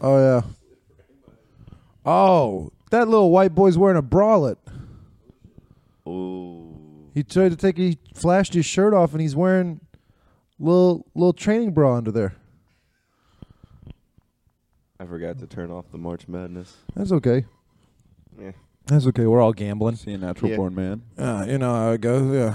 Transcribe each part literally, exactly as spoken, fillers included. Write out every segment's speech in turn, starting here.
Oh yeah. Oh, that little white boy's wearing a bralette. Ooh. He tried to take. He flashed his shirt off, and he's wearing little little training bra under there. I forgot to turn off the March Madness. That's okay. Yeah. That's okay. We're all gambling. See a natural Yeah. born man. Uh, you know how it goes. Yeah.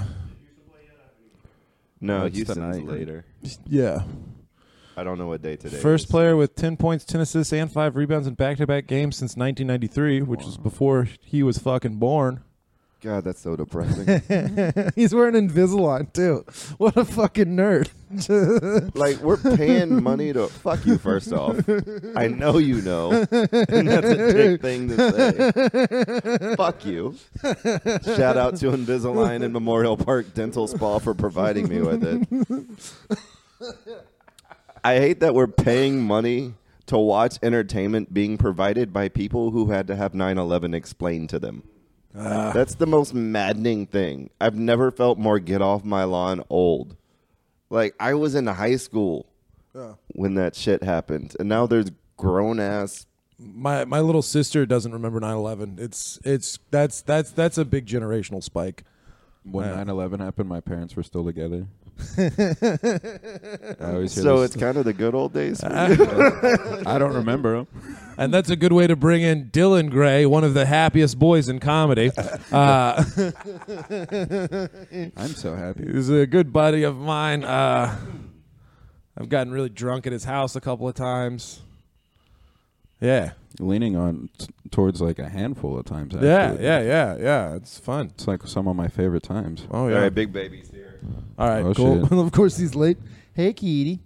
No, That's Houston's tonight. later. Yeah. I don't know what day today First is. player with ten points, ten assists, and five rebounds in back-to-back games since nineteen ninety-three, which was before he was fucking born. God, that's so depressing. He's wearing Invisalign, too. What a fucking nerd. Like, we're paying money to... Fuck you, first off. I know you know. And that's a dick thing to say. Fuck you. Shout out to Invisalign and Memorial Park Dental Spa for providing me with it. I hate that we're paying money to watch entertainment being provided by people who had to have nine eleven explained to them. Uh, That's the most maddening thing. I've never felt more get off my lawn old. Like, I was in high school Yeah. when that shit happened, and now there's grown ass. My my little sister doesn't remember nine eleven. It's it's that's that's that's a big generational spike. When Yeah. nine eleven happened, my parents were still together. I always hear So this- it's kind of the good old days. For you. I don't remember them. And that's a good way to bring in Dylan Gray, one of the happiest boys in comedy. Uh, I'm so happy. he's a good buddy of mine. Uh, I've gotten really drunk at his house a couple of times. Yeah. Leaning on t- towards like a handful of times. Actually. Yeah, yeah, yeah, yeah. It's fun. It's like some of my favorite times. Oh, All yeah. right, big baby's here. All right, Oh, cool. shit. Of course, he's late. Hey, Kitty.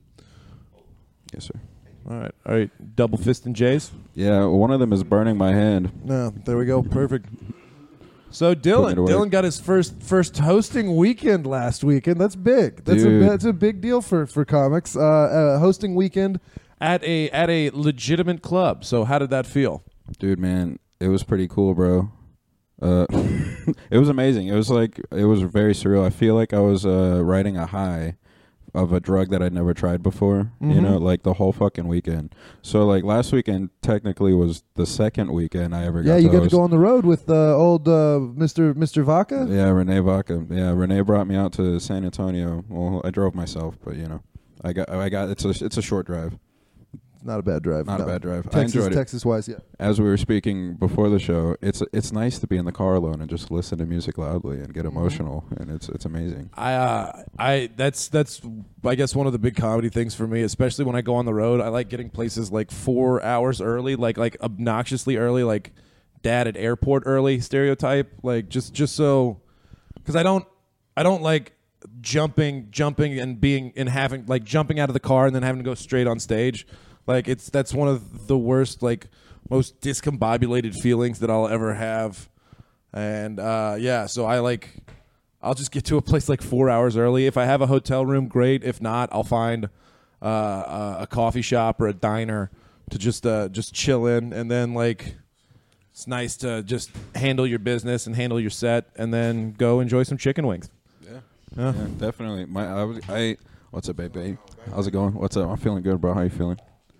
Yes, sir. All right, all right. Double fist and Jays. Yeah, well, one of them is burning my hand. No, there we go. Perfect. So Dylan, Putting it away. Dylan got his first first hosting weekend last weekend. That's big. That's Dude. a that's a big deal for for comics. Uh, uh, hosting weekend at a at a legitimate club. So how did that feel? Dude, man, it was pretty cool, bro. Uh, it was amazing. It was like, it was very surreal. I feel like I was uh, riding a high of a drug that I'd never tried before, you Mhm. know, like the whole fucking weekend. So, like, last weekend technically was the second weekend I ever got Yeah, to you got to host. go on the road with uh, old uh, Mister Mister Vaca. Yeah, Renee Vaca. Yeah, Renee brought me out to San Antonio. Well, I drove myself, but, you know, I got, I got, it's a, it's a short drive. Not a bad drive. Not no. a bad drive. I Texas, enjoyed it. Texas wise, yeah. As we were speaking before the show, it's it's nice to be in the car alone and just listen to music loudly and get emotional, and it's it's amazing. I uh, I that's that's I guess one of the big comedy things for me, especially when I go on the road. I like getting places like four hours early, like like obnoxiously early, like dad at airport early stereotype, like just just so because I don't I don't like jumping jumping and being and having like jumping out of the car and then having to go straight on stage. Like it's that's one of the worst, like most discombobulated feelings that I'll ever have, and uh, yeah. So I like, I'll just get to a place like four hours early. If I have a hotel room, great. If not, I'll find uh, a, a coffee shop or a diner to just uh, just chill in, and then like it's nice to just handle your business and handle your set, and then go enjoy some chicken wings. Yeah, Yeah. yeah, definitely. My I, was, I what's up, baby? How's it going? What's up? I'm feeling good, bro. How you feeling?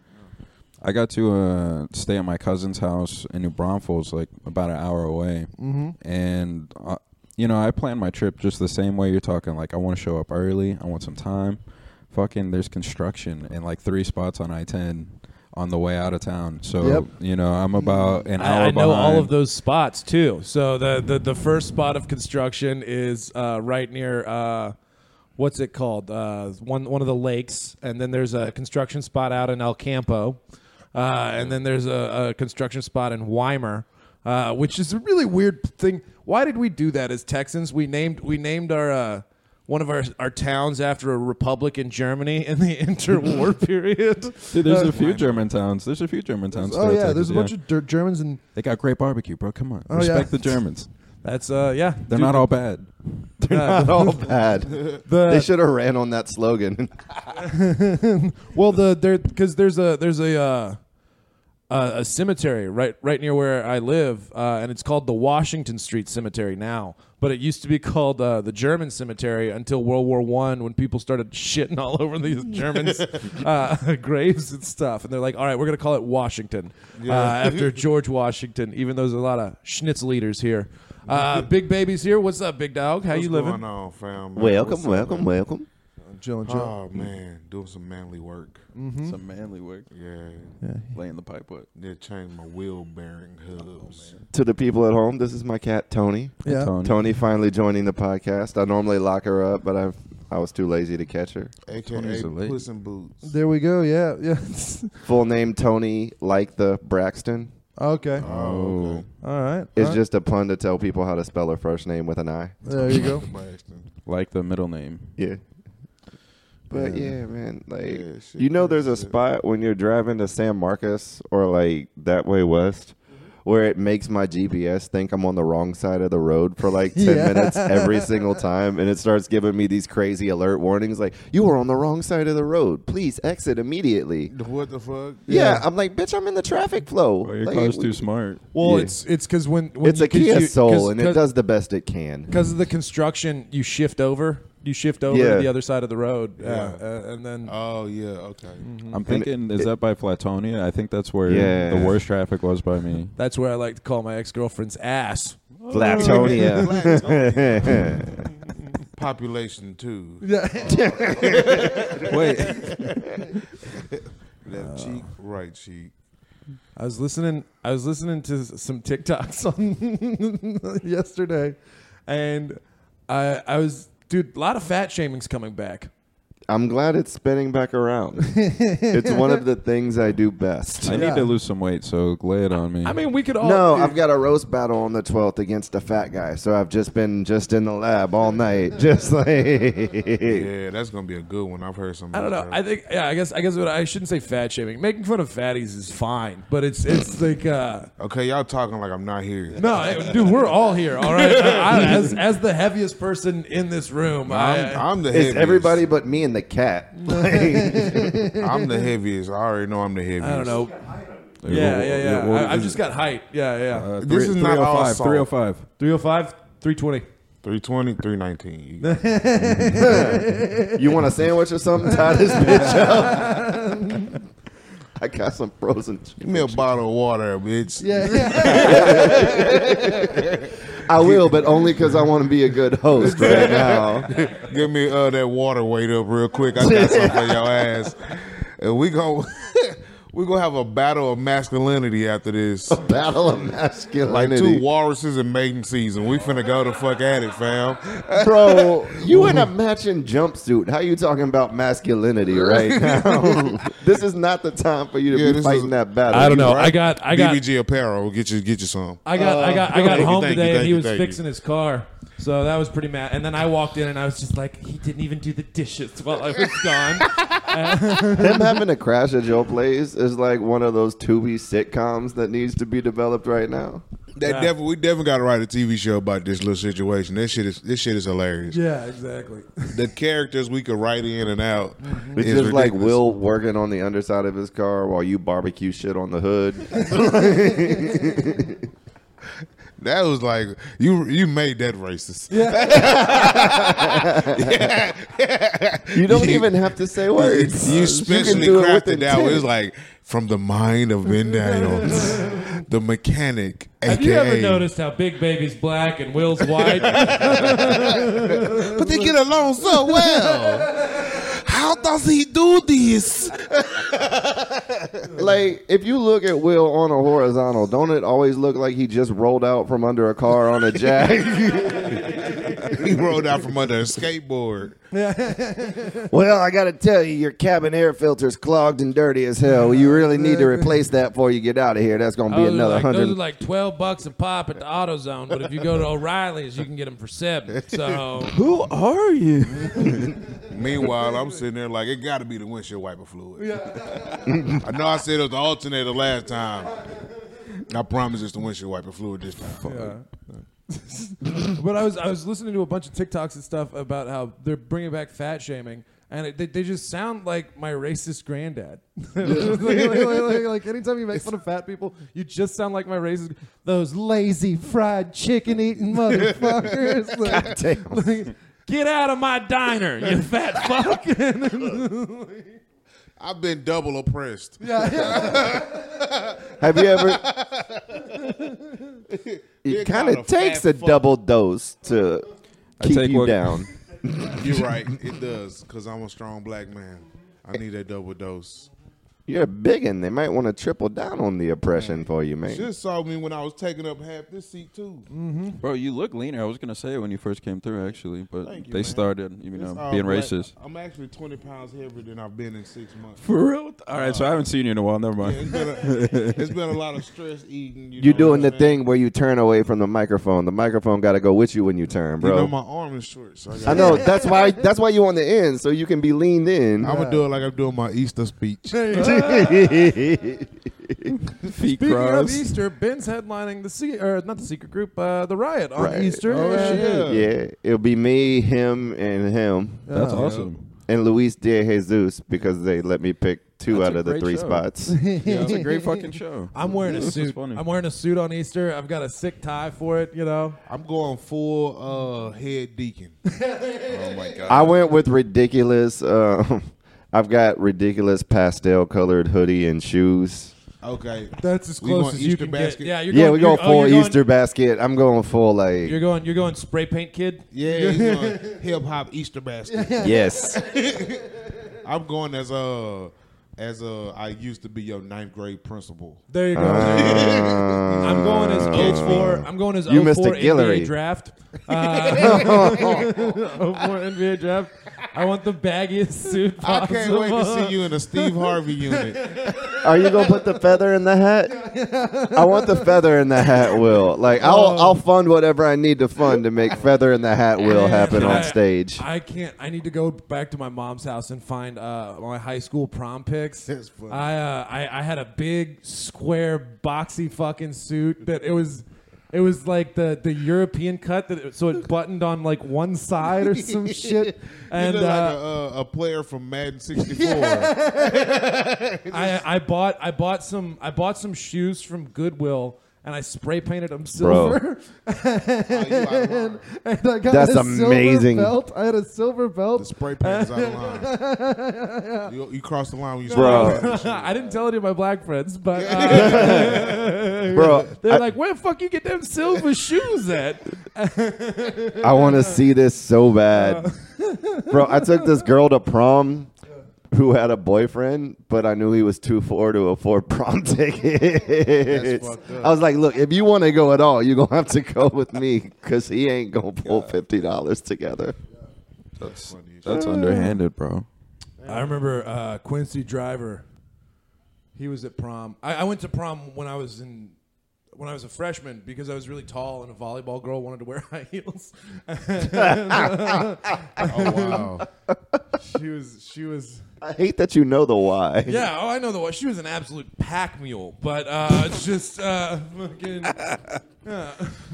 I got to uh, stay at my cousin's house in New Braunfels, like about an hour away. Mm-hmm. And, uh, you know, I planned my trip just the same way you're talking. Like, I want to show up early. I want some time. Fucking, there's construction in like three spots on I ten on the way out of town. So, Yep. you know, I'm about an hour I, I know behind. all of those spots too. So the the, the first spot of construction is uh, right near uh, what's it called? Uh, one one of the lakes, and then there's a construction spot out in El Campo, uh, and then there's a, a construction spot in Weimar, uh, which is a really weird thing. Why did we do that as Texans? We named we named our uh, one of our our towns after a republic in Germany in the interwar period. Dude, there's Uh, a few German towns. There's a few German towns. Oh throughout yeah, there's Texas, a bunch of dirt Germans and They got great barbecue, bro. Come on. Oh, Respect yeah. the Germans. that's uh yeah. They're Dude, not all bad. They're Uh, not all bad. the- They should have ran on that slogan. Well, the there because there's a there's a uh, uh, a cemetery right right near where I live, uh, and it's called the Washington Street Cemetery now. But it used to be called uh, the German Cemetery until World War One, when people started shitting all over these Germans' uh, graves and stuff. And they're like, all right, we're going to call it Washington Yeah. uh, after George Washington, even though there's a lot of schnitzel eaters here. Uh, Big Baby's here. What's up, Big Dog? How What's you living? going on, fam? Man? Welcome, What's up, welcome, man? welcome. Chilling, chilling. Oh man, doing some manly work. Mm-hmm. Some manly work. Yeah, Yeah. Laying the pipe up. they changed my wheel bearing hubs. To the people at home, this is my cat Tony. Yeah. Tony. Tony finally joining the podcast. I normally lock her up, but I've I was too lazy to catch her. A K Tony's A a lady. Puss in Boots. There we go. Yeah, yeah. Full name Tony, like the Braxton. Okay. Oh, okay. All right. It's All right. just a pun to tell people how to spell her first name with an I. There you go. Braxton. Like the middle name. Yeah. But Yeah. yeah, man, like Yeah, shit, you know, there's a shit. spot when you're driving to San Marcos or like that way west, where it makes my G P S think I'm on the wrong side of the road for like ten Yeah. minutes every single time, and it starts giving me these crazy alert warnings like, "You are on the wrong side of the road. Please exit immediately." What the fuck? Yeah, I'm like, bitch, I'm in the traffic flow. Well, your Like, car's we- too smart. Well, Yeah. it's it's because when, when It's you, a Kia you, Soul, and it does the best it can. because of the construction. You shift over. You shift over Yeah. to the other side of the road. Yeah. Yeah. Uh, and then Oh yeah, okay. Mm-hmm. I'm thinking, is it- that by Flatonia? I think that's where Yeah. the worst traffic was by me. that's where I like to call my ex girlfriend's ass. Flatonia. Population two. Yeah. Wait. Left cheek, right cheek. I was listening. I was listening to some TikToks on yesterday, and I I was dude. A lot of fat shaming's coming back. I'm glad it's spinning back around. It's one of the things I do best. I Yeah. need to lose some weight, so lay it on me. I mean, we could all. No, dude, I've got a roast battle on the twelfth against a fat guy, so I've just been just in the lab all night, just like. Yeah, that's gonna be a good one. I've heard some. I don't know. I think yeah. I guess I guess what I shouldn't say fat shaming. Making fun of fatties is fine, but it's it's like uh, Okay, y'all talking like I'm not here. no, hey, dude. We're all here. All right. I, I, as as the heaviest person in this room, I, I'm, I'm the It's heaviest. everybody but me and the cat. Like, I'm the heaviest. I already know I'm the heaviest. I don't know. Uh, Yeah, yeah, yeah. well, I, I've just got height. Yeah, yeah. Uh, This is not all salt. three oh five. three oh five, three twenty. three twenty, three nineteen. you want a sandwich or something? Tie this bitch up. I got some frozen. Give me a bottle of water, bitch. Yeah. I will, but only because I want to be a good host right now. Give me uh, that water weight up real quick. I got something for your ass. And we go, we gonna have a battle of masculinity after this. Battle of Like masculinity. two walruses in mating season. We finna go the fuck at it, fam. Bro, you in a matching jumpsuit. How you talking about masculinity right now? This is not the time for you to Yeah, be this fighting is- that battle. I don't know. Right? I got, I got, B B G apparel. Get you, get you some. I got, I got, I got thank you, home thank you, today, and thank he you, was thank you. fixing his car. So that was pretty mad. And then I walked in, and I was just like, he didn't even do the dishes while I was gone. Him having a crash at your place is like one of those Tubi sitcoms that needs to be developed right now. That Yeah. definitely, we definitely got to write a T V show about this little situation. This shit is, this shit is hilarious. Yeah, exactly. The characters we could write in and out. It's is just like ridiculous. Will working on the underside of his car while you barbecue shit on the hood. That was like you. You made that racist. You don't even have to say words. You can specially do it with crafted that. intent. It was like from the mind of Ben Daniels, the mechanic, Have aka. you ever noticed how Big Baby's black and Will's white? But they get along so well. How does he do this? Like, if you look at Will on a horizontal, don't it always look like he just rolled out from under a car on a jack? He rolled out from under a skateboard. Well, I got to tell you, your cabin air filter's clogged and dirty as hell. You really need to replace that before you get out of here. That's going to be Those are another like, hundred. those are like twelve bucks a pop at the AutoZone, but if you go to O'Reilly's, you can get them for seven. So Who are you? Meanwhile, I'm sitting there like, it got to be the windshield wiper fluid. I know I said it was the alternator last time. I promise it's the windshield wiper fluid this time. But I was I was listening to a bunch of TikToks and stuff about how they're bringing back fat shaming, and it, they, they just sound like my racist granddad. like, like, like, like, like anytime you make fun of fat people, you just sound like my racist. Those lazy fried chicken eating motherfuckers. Like, God damn. like, get out of my diner, you fat fuck. I've been double oppressed. yeah, yeah. Have you ever? You're It kind not a of takes fat a fuck. double dose to I keep take you what- down. You're right. It does, because I'm a strong black man. I need that double dose. You're a biggin. They might want to triple down on the oppression for you, You man. should have saw me when I was taking up half this seat, too. Bro, you look leaner. I was gonna say it when you first came through, actually, but Thank you, they man. started, you It's know, all being black. racist. I'm actually twenty pounds heavier than I've been in six months. For real? All right, so I haven't seen you in a while. Never Yeah, mind. it's, been a, it's been a lot of stress eating. You You're know doing what the I'm saying? thing where you turn away from the microphone. The microphone got to go with you when you turn, You know bro. my arm is short, so I, I gotta- know. That's why. That's why you on the end, so you can be leaned in. I'm gonna do it like I'm doing my Easter speech. Feet Speaking of crossed. Easter, Ben's headlining the se- or not the secret group, uh, the riot on Right. Easter. Oh, Yeah. shit. Yeah, it'll be me, him, and him, That's Yeah. awesome. and Luis De Jesus because they let me pick two That's out a of the great three show. spots. Yeah, it's a great fucking show. I'm wearing a This is suit. funny. I'm wearing a suit on Easter. I've got a sick tie for it. You know. I'm going full uh, head deacon. Oh my god. I went with ridiculous. Uh, I've got ridiculous pastel colored hoodie and shoes. Okay. That's as We close going as you Easter can basket? get. Yeah, you're Yeah, going, we go you're- oh, full you're going- Easter basket. I'm going full like You're going. You're going spray paint kid. Yeah, he's going hip hop Easter basket. yes. I'm going as a as a I used to be your ninth grade principal. There you go. Uh, I'm going as oh four. I'm going as You oh missed four a Guillory. N B A draft. Uh, oh four N B A draft. I want the baggiest suit I possible. can't wait to see you in a Steve Harvey unit. Are you gonna put the feather in the hat? I want the feather in the hat, Will. Like I'll Oh. I'll fund whatever I need to fund to make feather in the hat will Man, happen I- on stage. I can't. I need to go back to my mom's house and find uh, my high school prom pics. That's funny. I, uh, I I had a big square boxy fucking suit that it was. It was like the, the European cut that it, so it buttoned on like one side or some shit. And you look uh, like a, uh, a player from Madden sixty-four. I, I bought I bought some I bought some shoes from Goodwill and I spray painted them silver. Oh, you out of line. and I got That's a amazing. silver belt. I had a silver The belt. spray paint is out of line. You, you crossed the line when you Bro. spray paint. I didn't tell any of my black friends, but uh, Bro, they're I- like, "Where the fuck you get them silver shoes at?" I want to see this so bad. Bro, I took this girl to prom who had a boyfriend, but I knew he was too poor to afford prom tickets. fucked up. I was like, look, if you want to go at all, you're going to have to go with me because he ain't going to pull fifty dollars together. That's funny as that's underhanded, bro. I remember uh, Quincy Driver. He was at prom. I, I went to prom when I was in when I was a freshman because I was really tall and a volleyball girl wanted to wear high heels. Oh, wow. she was she was I hate that you know the why. yeah. Oh, I know the one. She was an absolute pack mule, but uh, it's just uh, fucking. Yeah.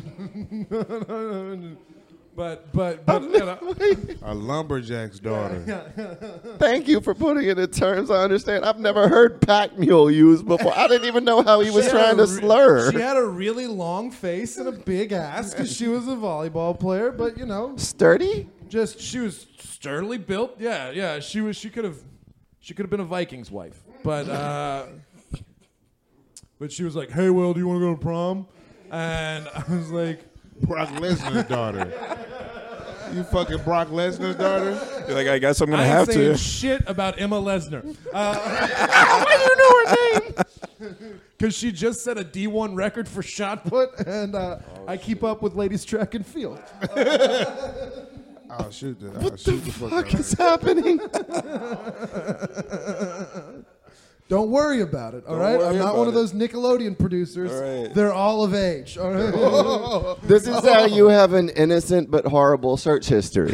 But but but you know. A lumberjack's daughter. Thank you for putting it in terms I understand. I've never heard pack mule used before. I didn't even know how he was She had trying a to re- slur. She had a really long face and a big ass because she was a volleyball player. But you know, Sturdy? just she was sturdily built. Yeah, yeah. She was. She could have. She could have been a Vikings wife. But uh, but she was like, "Hey, Will, do you want to go to prom?" And I was like, Brock Lesnar's daughter. You fucking Brock Lesnar's daughter? You're like, I guess I'm gonna I ain't have saying to. shit about Emma Lesnar. Uh, Why do you know her name? Because she just set a D one record for shot put, and uh, I keep up with ladies track and field. I'll shoot the, I'll shoot the fuck out What of is happening? Don't worry about it, all Don't right? worry I'm not one about of those Nickelodeon producers. All right. They're all of age, all right? This is how you have an innocent but horrible search history.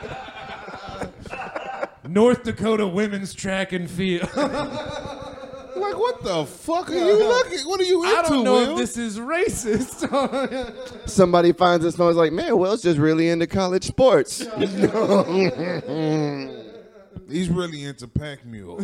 North Dakota women's track and field. Like, what the fuck are you looking? What are you into, I don't know Will? if this is racist. Somebody finds this and is like, man, Will's just really into college sports. He's really into pack mules.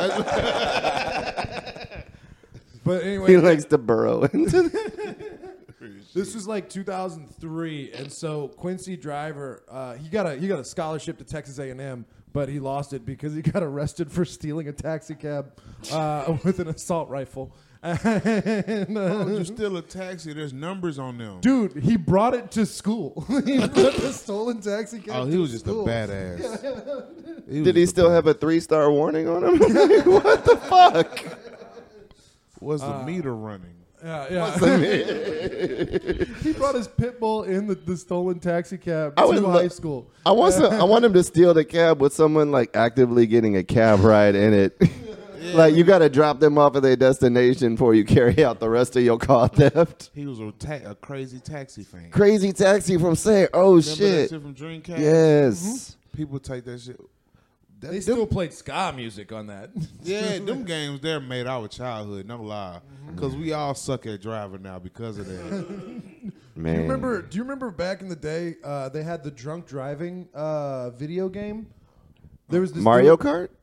But anyway, He likes to burrow into this was like two thousand three, and so Quincy Driver, uh, he got a he got a scholarship to Texas A and M, but he lost it because he got arrested for stealing a taxi cab uh, with an assault rifle. And, uh, Oh, you steal a taxi, there's numbers on them. dude, he brought it to school. He brought the stolen taxi cab. Oh, he to was just school. a badass. He was Did he just a still have a three-star warning on him? What the fuck? Was the meter running? Yeah, yeah. He brought his pit bull in the, the stolen taxi cab I would to lo- high school. I want some, I want him to steal the cab with someone like actively getting a cab ride in it. Like you got to drop them off at their destination before you carry out the rest of your car theft. He was a, ta- a crazy taxi fan. Crazy taxi from say, oh Remember that shit. shit from Dreamcast? Yes. People take that shit. That, They them- still played ska music on that. yeah, them games there made our childhood, no lie. Because we all suck at driving now because of that. Man. Do you remember? Do you remember back in the day? Uh, they had the drunk driving uh, video game. There was this Mario dude- Kart?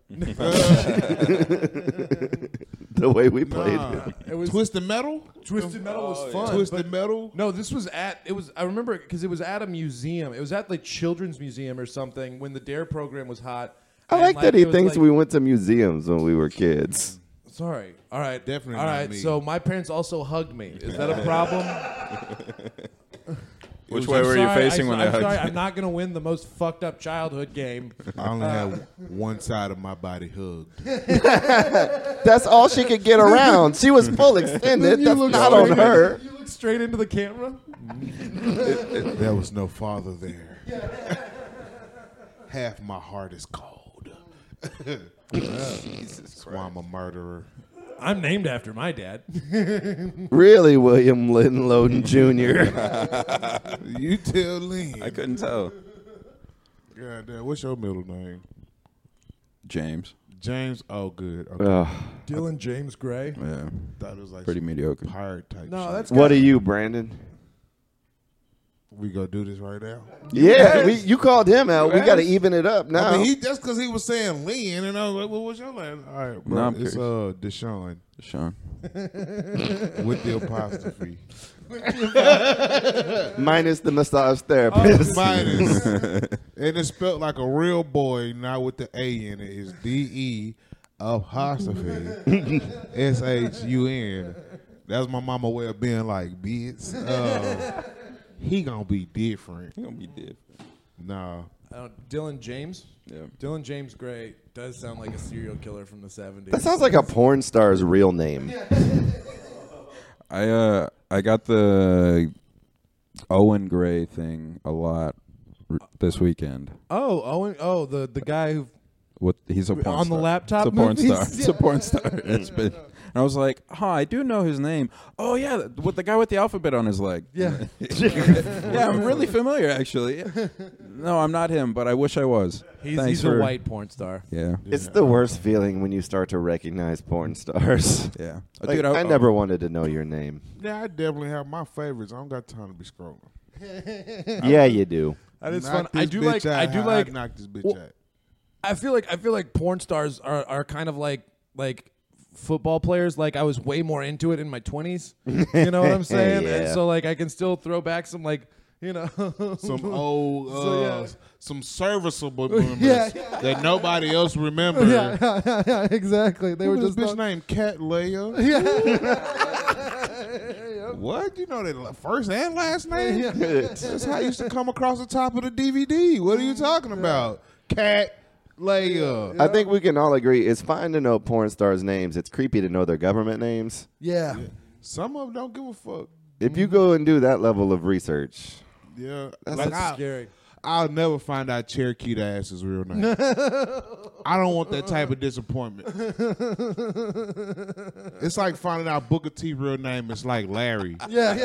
The way we played Nah. it. It was Twisted Metal? Twisted Metal was fun. Twisted but- Metal? No, this was at it was I remember because it was at a museum. It was at like Children's Museum or something when the DARE program was hot. I And, like that he it was thinks like- we went to museums when we were kids. Sorry. All right. Definitely All not right. me. So my parents also hugged me. Is that a problem? Which I'm way were you sorry, facing I, when I'm they hugged sorry, you? I'm not gonna win the most fucked up childhood game. I only had one side of my body hugged. That's all she could get around. She was full extended. You That's look not on straight- her. You look straight into the camera. There was no father there. Half my heart is cold. That's why I'm a murderer. I'm named after my dad. Really, William Lynn Loden Junior You tell Lynn. I couldn't tell. God damn, what's your middle name? James. James? Oh, good. Okay. Ugh. Dylan James Gray. Yeah. Thought it was like Pretty some mediocre. pirate type No, shit. that's What are you, Brandon? We gonna do this right now? Yeah, we, you called him out. We Yes. got to even it up now. I mean, he just because he was saying Lynn, and I was like, "What was your last?" All right, bro. No, I'm it's uh Deshaun Sean. with the apostrophe. Minus the massage therapist. Minus, and it's spelled like a real boy, not with the A in it. It's D E apostrophe S H U N. That's my mama way of being like, bitch. Uh, he gonna be different. You're gonna be dead. Nah. I don't, Dylan James. Yeah. Dylan James Gray does sound like a serial killer from the seventies. That sounds like a porn star's real name. I uh I got the Owen Gray thing a lot r- this weekend. Oh, Owen. Oh, the the guy who What he's a porn on the star. laptop It's a porn movies? star. It's a porn star. It's been. And I was like, huh, I do know his name. Oh yeah, with the guy with the alphabet on his leg. Yeah. Yeah, I'm really familiar actually. No, I'm not him, but I wish I was. He's, Thanks he's for- a white porn star. Yeah, It's the worst feeling when you start to recognize porn stars. yeah. Uh, Like, Dude, I, never wanted to know your name. Yeah, I definitely have my favorites. I don't got time to be scrolling. Yeah, you do. That is Knock fun. I this do bitch like. out I do how like. I'd knock this bitch Well, out. I feel like. I feel like porn stars are are kind of like like football players. Like I was way more into it in my twenties. You know what I'm saying? And Yeah. so like I can still throw back some like you know Some old, uh, So, yeah. some serviceable members Yeah, that nobody else remembers. yeah, yeah, yeah, yeah, exactly. They Who were this just bitch not- named Cat Leia? Yep. What? You know that first and last name? Yeah. That's how I used to come across the top of the D V D. What are you talking about? Cat Leia. I think we can all agree it's fine to know porn stars' names. It's creepy to know their government names. Yeah. Some of them don't give a fuck. If you go and do that level of research, Yeah, That's like That's I, scary. I'll never find out Cherokee the ass's real name. I don't want that type of disappointment. It's like finding out Booker T real name is like Larry. Yeah.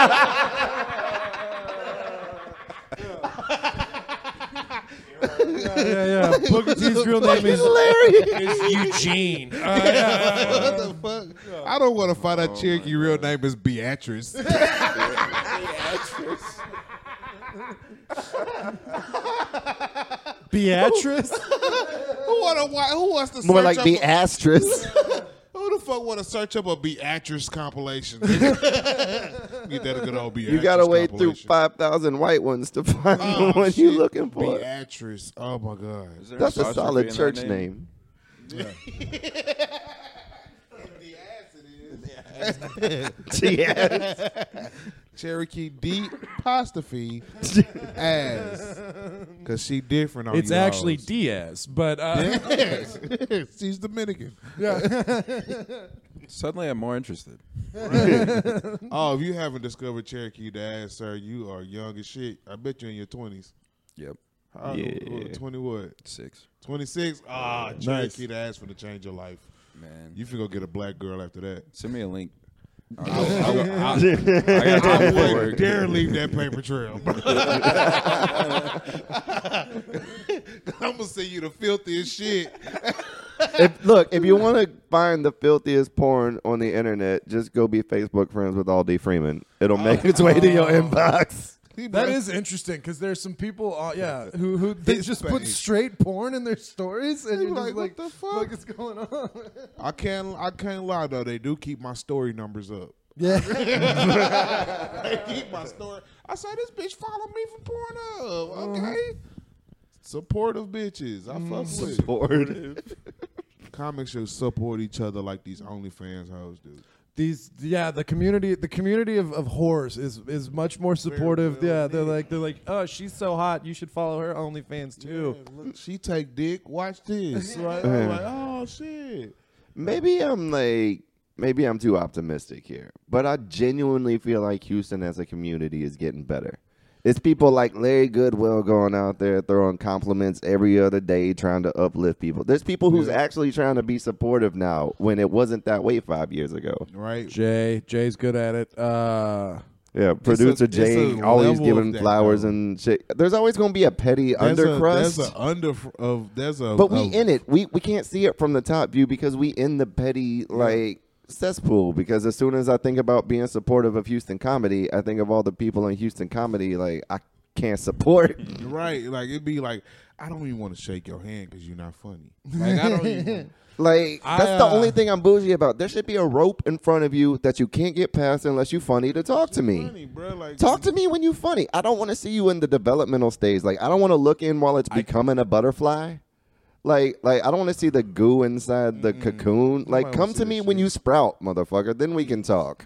yeah. yeah, yeah. Booker T's real name is, is Eugene. Uh, yeah, yeah, yeah. What the fuck? I don't want to find out Cherokee real name is Beatrice. Beatrice? Who want to? Who wants to? More search like up Beatrice. A, who the fuck want to search up a Beatrice compilation? Get that a good old Beatrice. You gotta wade through compilation. five thousand white ones to find Oh, the one shit. you're looking for. Beatrice. Oh my god. Is there That's a apostrophe solid in that church name. Yeah. Cherokee D apostrophe ass. Cause she different on It's you actually hoes. Diaz, but uh, She's Dominican. Suddenly, I'm more interested. Oh, if you haven't discovered Cherokee the ass, sir, you are young as shit. I bet you're in your twenties. Yep. How, Yeah. Twenty what? Six. Twenty-six? Ah, Cherokee the ass finna change your life. Man. You finna go get a black girl after that. Send me a link. I'll, I, I'll, I, I'll, I got time I for wouldn't work. dare leave that paper trail. I'm gonna send you the filthiest shit. If, look, if you want to find the filthiest porn on the internet, just go be Facebook friends with Aldi Freeman. It'll make its way to your inbox. that is interesting because there's some people, uh, yeah, who who they His just put face. straight porn in their stories, and They you're be just like, like, what the fuck? What is going on? I can't. I can't lie though. They do keep my story numbers up. Yeah. They keep my story. I said this bitch follow me from Pornhub. Okay. Supportive bitches. I fuck with. Supportive. Comics should support each other like these OnlyFans hoes do. These, yeah, the community, the community of, of whores is is much more supportive. Very well yeah, they're indeed. like, they're like, oh, she's so hot, you should follow her OnlyFans too. Yeah, look, she take dick. Watch this. Right? Yeah. I'm like, oh shit. Maybe I'm like, maybe I'm too optimistic here, but I genuinely feel like Houston as a community is getting better. It's people like Larry Goodwill going out there throwing compliments every other day, trying to uplift people. There's people who's Yeah. actually trying to be supportive now when it wasn't that way five years ago. Right. Jay, Jay's good at it. Uh, Yeah, producer it's Jay a always level giving of that, flowers though. and shit. There's always going to be a petty There's undercrust. A, there's a under of there's a. But we a- in it. We we can't see it from the top view because we in the petty like cesspool. Because as soon as I think about being supportive of Houston comedy, I think of all the people in Houston comedy like I can't support. Right. Like it'd be like I don't even want to shake your hand because you're not funny. Like I don't even. Like I, that's the uh, only thing I'm bougie about. There should be a rope in front of you that you can't get past unless you funny to talk to me. Funny, bro. Like Talk to me when you funny. I don't want to see you in the developmental stage. Like I don't want to look in while it's becoming a butterfly. Like like I don't want to see the goo inside the cocoon. Like Nobody come wants to to see me that when shit. you sprout, motherfucker. Then we can talk.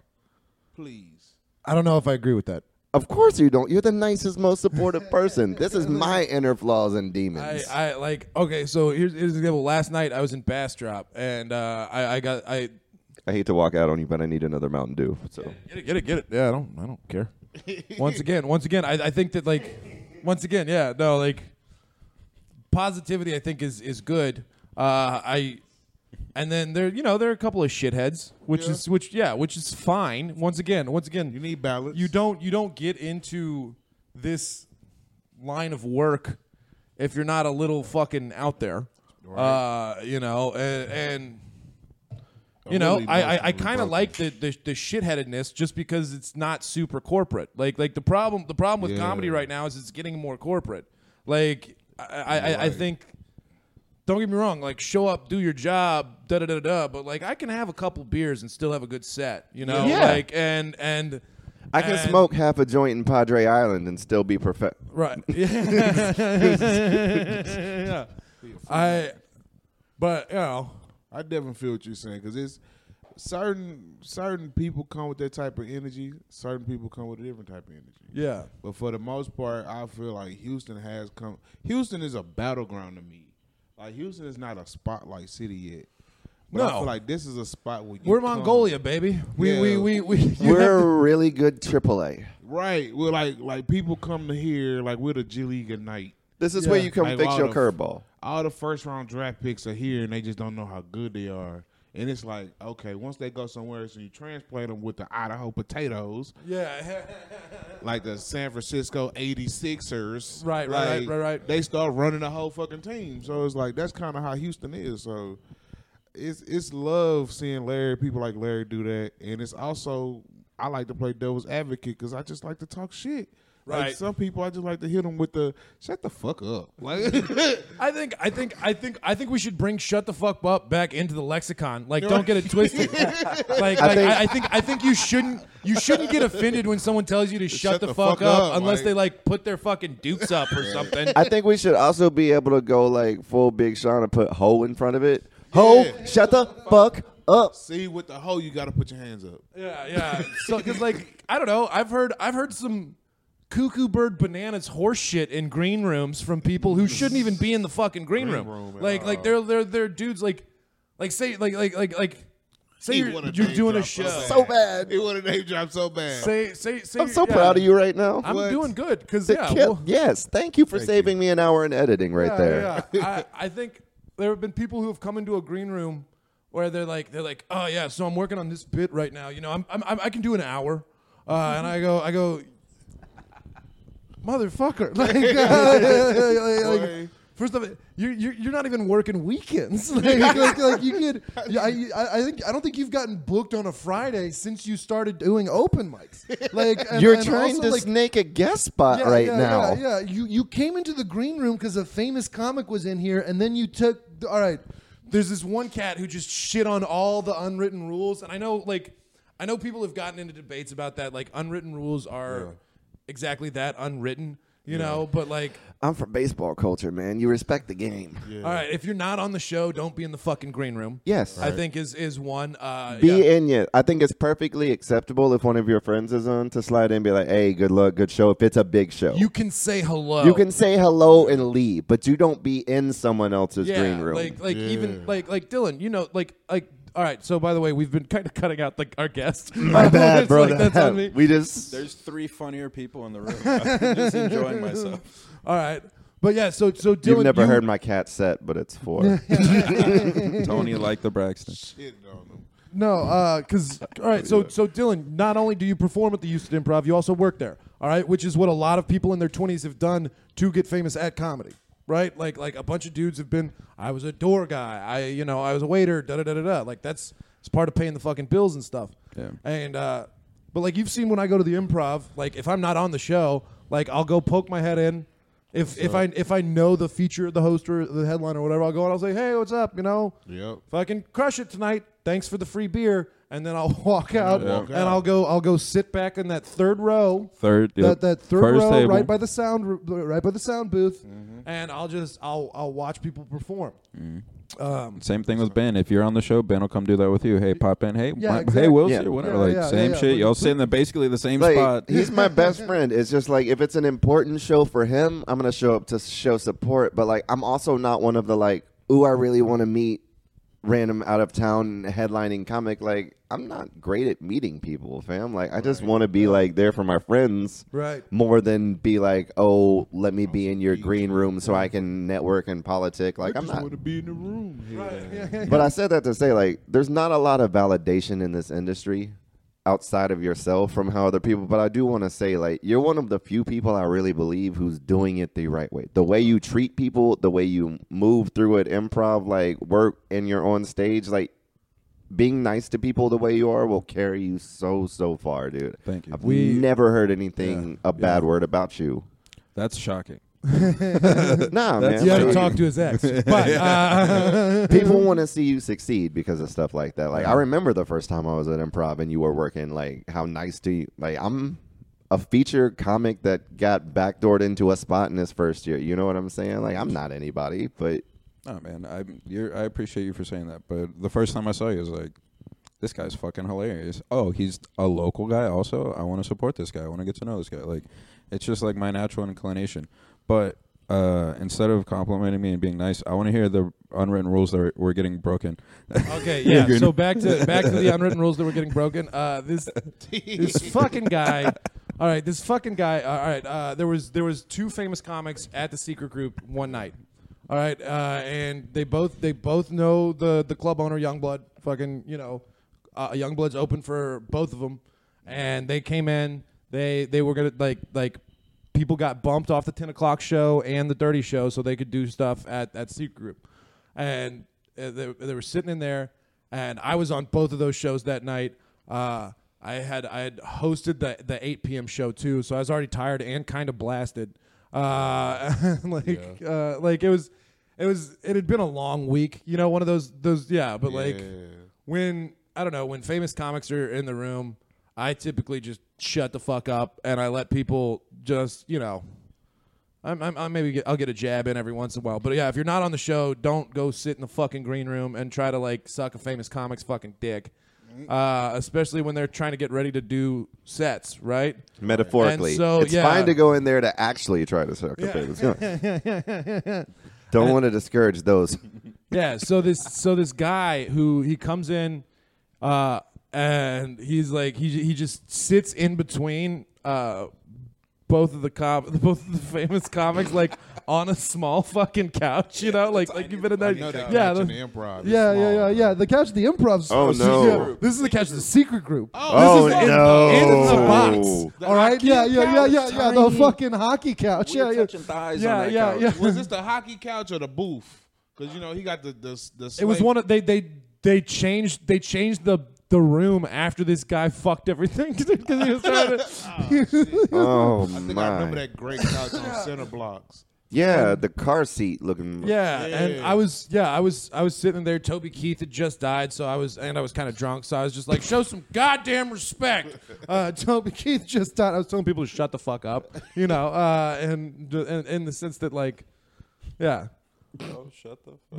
Please. I don't know if I agree with that. Of course you don't. You're the nicest, most supportive person. This is my inner flaws and I, demons. I like okay. So here's, here's an example. Last night I was in Bastrop, and uh, I, I got I I hate to walk out on you, but I need another Mountain Dew. So get it, get it, get it. Yeah, I don't, I don't care. once again, once again, I, I think that like, once again, yeah, no, like, positivity I think is is good. Uh, I, and then there, you know, there are a couple of shitheads, which Yeah. is which, yeah, which is fine. Once again, once again, You need balance. you don't you don't get into this line of work if you're not a little fucking out there. Uh, you know, and, and you know, really I I, I emotionally kind of broken. like the, the the shitheadedness just because it's not super corporate. Like like the problem the problem with Yeah. comedy right now is it's getting more corporate. Like I I, I, I right. think. Don't get me wrong, like show up, do your job, da da da da. But like I can have a couple beers and still have a good set, you know. Yeah. Like and and I can and- smoke half a joint in Padre Island and still be perfect. Right. Yeah. I, but you know, I definitely feel what you're saying because it's certain certain people come with that type of energy. Certain people come with a different type of energy. yeah. But for the most part, I feel like Houston has come. Houston is a battleground to me. Like Houston is not a spotlight city yet. But I No. feel like this is a spot where you We're come- Mongolia, baby. We Yeah. we we we. you have to- We're really good triple A. Right. We're like like people come to here like we're the G League at night. This is Yeah. where you come Like fix all your the- curveball. All the first round draft picks are here and they just don't know how good they are. And it's like, okay, once they go somewhere else and you transplant them with the Idaho potatoes, yeah. like the San Francisco eighty-sixers. Right, right, right, like, right, right. They start running the whole fucking team. So it's like that's kind of how Houston is. So it's it's love seeing Larry, people like Larry do that, and it's also I like to play devil's advocate because I just like to talk shit. Like Right. some people, I just like to hit them with the shut the fuck up. Like I think I think I think I think we should bring "shut the fuck up" back into the lexicon. Like, don't get it twisted. like, like I, think- I, I think I think you shouldn't you shouldn't get offended when someone tells you to shut, the, fuck, up, unless like- they like put their fucking dukes up or something. I think we should also be able to go like full Big Sean and put "ho" in front of it. Ho, Yeah. shut the fuck up. see with the hoe, you got to put your hands up. Yeah, yeah. So, because like I don't know, I've heard I've heard some cuckoo bird bananas horse shit in green rooms from people who shouldn't even be in the fucking green, Green room. room at Like, like all. they're they're they're dudes like, like say like like like like say He you're, wanna you're name doing a drop show. So bad. He want to name drop so bad. Say say say. I'm so yeah. proud of you right now. I'm What? doing good because The yeah, kid- well, yes, thank you for Thank saving me an hour in editing right yeah, there. yeah. I I think there have been people who have come into a green room where they're like they're like, oh yeah, so I'm working on this bit right now. You know, I'm, I'm, I'm I can do an hour, uh, and I go I go. Motherfucker! Like, like, like, Boy. first of all, you're, you're you're not even working weekends. Like, like, like you could. Yeah, I, I I think I don't think you've gotten booked on a Friday since you started doing open mics. Like and, You're and trying also, to like, snake a guest spot yeah, right yeah, now. Yeah, yeah. You you came into the green room because a famous comic was in here, and then you took. All right, there's this one cat who just shit on all the unwritten rules, and I know like I know people have gotten into debates about that. Like unwritten rules are Yeah. exactly that, unwritten. You know, but like. I'm from baseball culture, man. You respect the game. Yeah. All right, if you're not on the show, don't be in the fucking green room. Yes. I think is is one. Uh, Be yeah. in it. I think it's perfectly acceptable if one of your friends is on to slide in and be like, hey, good luck, good show. If it's a big show. You can say hello. You can say hello and leave, but you don't be in someone else's yeah, green room. like like Yeah. even like like Dylan. You know, like like. All right. So by the way, we've been kind of cutting out like our guests. My bad, It's bro. like, that's on me. We just There's three funnier people in the room. I'm just enjoying myself. All right, but yeah. So so Dylan, You've never you- heard my cat set, but it's four. Tony like the Braxton. Shit on them. No, because all right. So so Dylan, not only do you perform at the Houston Improv, you also work there. All right, which is what a lot of people in their twenties have done to get famous at comedy. Right, like like a bunch of dudes have been. I was a door guy. I you know I was a waiter. Da da da da da. Like that's it's part of paying the fucking bills and stuff. Yeah. And uh, but like you've seen when I go to the Improv, like if I'm not on the show, like I'll go poke my head in. If if I if I know the feature, the host or the headline or whatever, I'll go and I'll say, hey, what's up? You know, Yep. fucking crush it tonight. Thanks for the free beer. And then I'll walk out walk and out. I'll go I'll go sit back in that third row. Third, That yep. that third First row table. right by the sound r- right by the sound booth, Mm-hmm. and I'll just I'll I'll watch people perform. Mm-hmm. Um, Same thing with Ben. If you're on the show, Ben will come do that with you. Hey, pop in. Hey, Yeah, my- exactly. hey, Wilson, Yeah. or whatever. Yeah, like yeah, same yeah, yeah. shit. Y'all sit in the basically the same like, spot. he's my best friend. It's just like if it's an important show for him, I'm gonna show up to show support. But like, I'm also not one of the like, ooh, I really want to meet random out of town headlining comic. Like, I'm not great at meeting people, fam. Like, I just want to be like there for my friends. right. More than be like, oh, let me be in your green room so I can network and politic. Like, I'm just not. want to be in the room. Here. Right. Yeah, yeah, But I said that to say, like, there's not a lot of validation in this industry outside of yourself from how other people. But I do want to say, like, you're one of the few people I really believe who's doing it the right way. The way you treat people, the way you move through it, improv, like, work, and you're on stage, like, being nice to people the way you are will carry you so, so far, dude. Thank you. I've We- never heard anything, a bad word about you. That's shocking. Nah, man. You had to like- talk to his ex, but uh, People want to see you succeed because of stuff like that. Like, I remember the first time I was at improv and you were working, like, how nice to you. Like, I'm a feature comic that got backdoored into a spot in his first year. You know what I'm saying? Like, I'm not anybody, but Oh man, I you're, I appreciate you for saying that. But the first time I saw you, I was like, this guy's fucking hilarious. Oh, he's a local guy also. I want to support this guy. I want to get to know this guy. Like, it's just like my natural inclination. But uh, instead of complimenting me and being nice, I want to hear the unwritten rules that are, were getting broken. okay, yeah. So back to back to the unwritten rules that were getting broken. Uh, this this fucking guy. All right, this fucking guy. All right, uh, there was there was two famous comics at the secret group one night. All right, uh, and they both they both know the the club owner Youngblood. Fucking, you know, uh, Youngblood's open for both of them, and they came in. they they were gonna like like people got bumped off the ten o'clock show and the Dirty show so they could do stuff at at Secret Group, and uh, they, they were sitting in there, and I was on both of those shows that night. Uh, I had I had hosted the the eight p.m. show too, so I was already tired and kind of blasted. Uh, like Yeah. uh, like it was it was it had been a long week, you know, one of those those yeah, but like Yeah. when I don't know when famous comics are in the room, I typically just shut the fuck up and I let people just you know. I'm, I'm, I maybe get, I'll get a jab in every once in a while, but yeah, if you're not on the show, don't go sit in the fucking green room and try to like suck a famous comic's fucking dick. Uh, especially when they're trying to get ready to do sets, right? Metaphorically. And so, it's yeah. fine to go in there to actually try to suck a famous comic. Don't want to discourage those. Yeah. So this, so this guy who he comes in, uh, and he's like he he just sits in between uh, both of the com- both of the famous comics, like on a small fucking couch, you know, like like you've been in I that. know that yeah, couch in the- the improv. is Yeah, yeah, small. yeah, yeah. The couch, the improv. Oh, secret no. group. This is the couch, the secret group. Oh, this is in, no. in the box. The All right, hockey yeah, yeah, yeah, yeah, couch? yeah. The fucking hockey couch. Yeah, We're yeah. touching thighs Yeah, on that yeah, couch. yeah. Was this the hockey couch or the booth? Because you know he got the the the. It was slate. one of they they they changed they changed the the room after this guy fucked everything because he was trying to. Oh, I think my. I remember that great couch on Center Blocks. Yeah, the car seat looking. Yeah, Yeah. and I was yeah, I was I was sitting there. Toby Keith had just died, so I was and I was kind of drunk, so I was just like, show some goddamn respect. Uh, Toby Keith just died. I was telling people to shut the fuck up, you know, uh, and, and in the sense that like, yeah. Oh, shut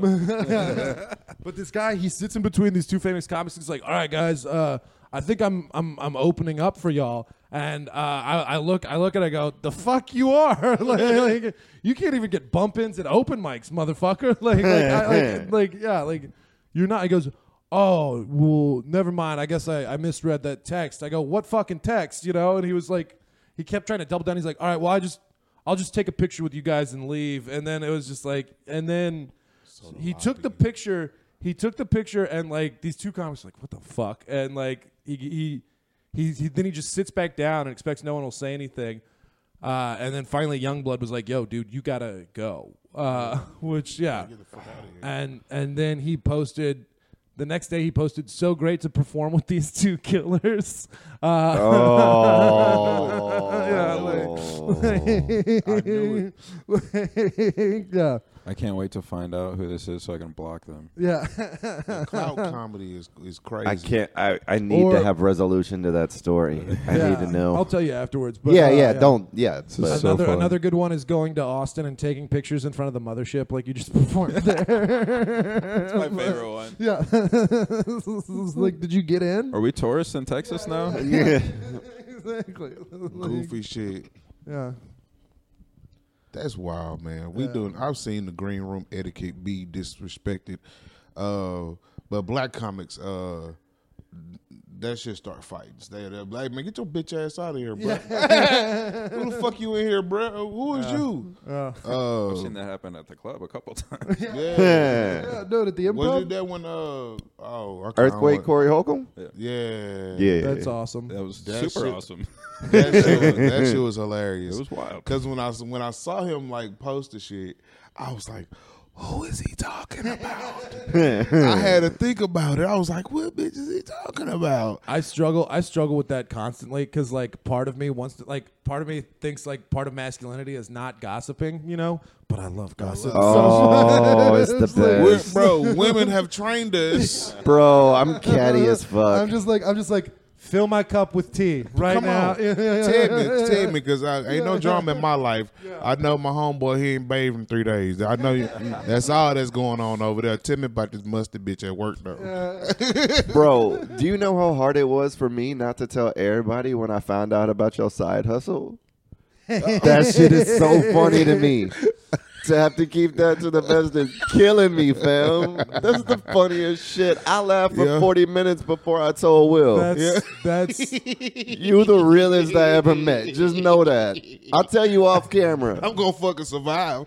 the fuck. But this guy, he sits in between these two famous comics. He's like, all right, guys, uh, I think I'm I'm I'm opening up for y'all. And uh, I, I look I look and I go, the fuck you are? like, like, you can't even get bump ins at open mics, motherfucker. like, like, I, like, like, yeah, like, you're not. He goes, oh, well, never mind. I guess I, I misread that text. I go, what fucking text? You know? And he was like, he kept trying to double down. He's like, all right, well, I just, I'll just take a picture with you guys and leave. And then it was just like, and then he took the picture. He took the picture and like these two comics were like, what the fuck? And like he he he, he then he just sits back down and expects no one will say anything. Uh, and then finally Youngblood was like, yo, dude, you gotta go. Uh, which yeah. Get the fuck out of here. And and then he posted the next day he posted, so great to perform with these two killers. Uh, Oh. Yeah, I knew it. yeah. I can't wait to find out who this is so I can block them. Yeah. The cloud comedy is is crazy. I can't. I, I need Or- to have resolution to that story. I Yeah. need to know. I'll tell you afterwards. But, yeah, uh, yeah, Don't. Yeah. is but- so Another fun. another good one is going to Austin and taking pictures in front of the mothership like you just performed there. That's my favorite one. Yeah. Like, did you get in? Are we tourists in Texas now? yeah. Exactly. Goofy shit. Yeah. That's wild, man. We doing. I've seen the green room etiquette be disrespected, uh, but black comics, uh, that shit start fights. They, they're like, man, get your bitch ass out of here, bro. Who the fuck you in here, bro? Who is you? Uh, Uh, I've seen that happen at the club a couple times. yeah. yeah, no, at the Was improv. it that one? Uh, oh, I can't Earthquake, remember. Corey Holcomb. Yeah, Yeah. That's awesome. That was That super shit- awesome. That shit, was, that shit was hilarious. It was wild. Because when I when I saw him like post the shit, I was like, "Who is he talking about?" I had to think about it. I was like, "What bitch is he talking about?" I struggle. I struggle with that constantly because, like, part of me wants to, like, part of me thinks like part of masculinity is not gossiping, you know. But I love gossip. Oh, it's the We're- best, bro, women have trained us. bro. I'm catty as fuck. I'm just like, I'm just like, fill my cup with tea right Come now. on, tell me, tell me, because I ain't no drama in my life. I know my homeboy he ain't bathed in three days. I know you, that's all that's going on over there. Tell me about this mustard bitch at work though. Bro, do you know how hard it was for me not to tell everybody when I found out about your side hustle? That shit is so funny to me. To have to keep that to the vest is killing me, fam. That's the funniest shit. I laughed for Yeah. forty minutes before I told Will. That's that's You the realest I ever met. Just know that. I'll tell you off camera. I'm gonna fucking survive.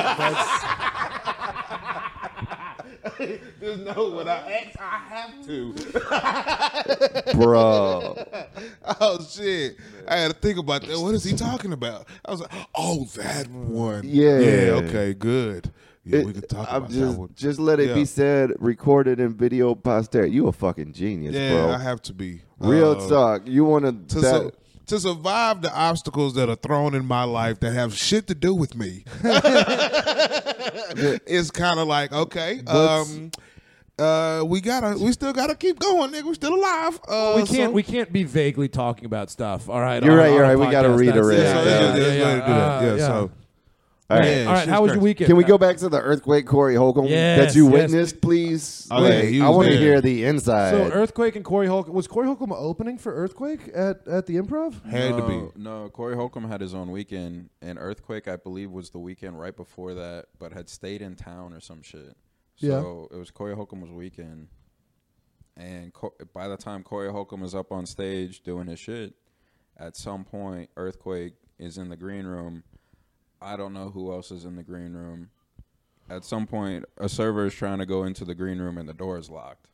Just know when I ask, I have to. Bro. Oh shit! I had to think about that. What is he talking about? I was like, oh, that one. Yeah. Yeah. Okay. Good. Yeah, It- we could talk I'm about just, that one. just let it Yeah. be said, recorded in video posterity. You a fucking genius, Yeah, bro. I have to be. Real Uh, talk. You want To, to su- to survive the obstacles that are thrown in my life that have shit to do with me, it's kind of like, okay, um, uh, we gotta, we still gotta keep going, nigga. We still alive. Uh, we can't so- we can't be vaguely talking about stuff. All right, You're on- right, on you're a right. We gotta podcast. redirect. That's- Yeah, so Yeah, let's yeah, just- let's go ahead and do that. uh, Yeah, so. All right. Yeah, all right. shit's How was your crazy. weekend? Can we go back to the earthquake Corey Holcomb Yes, that you yes. witnessed, please? Oh, yeah, he I was want to there. hear the inside. So Earthquake and Corey Holcomb was Corey Holcomb opening for Earthquake at, at the Improv? Had to be. No, no, Corey Holcomb had his own weekend, and Earthquake, I believe, was the weekend right before that, but had stayed in town or some shit. So it was Corey Holcomb's weekend, and Co- by the time Corey Holcomb was up on stage doing his shit, at some point Earthquake is in the green room. I don't know who else is in the green room. At some point, a server is trying to go into the green room, and the door is locked.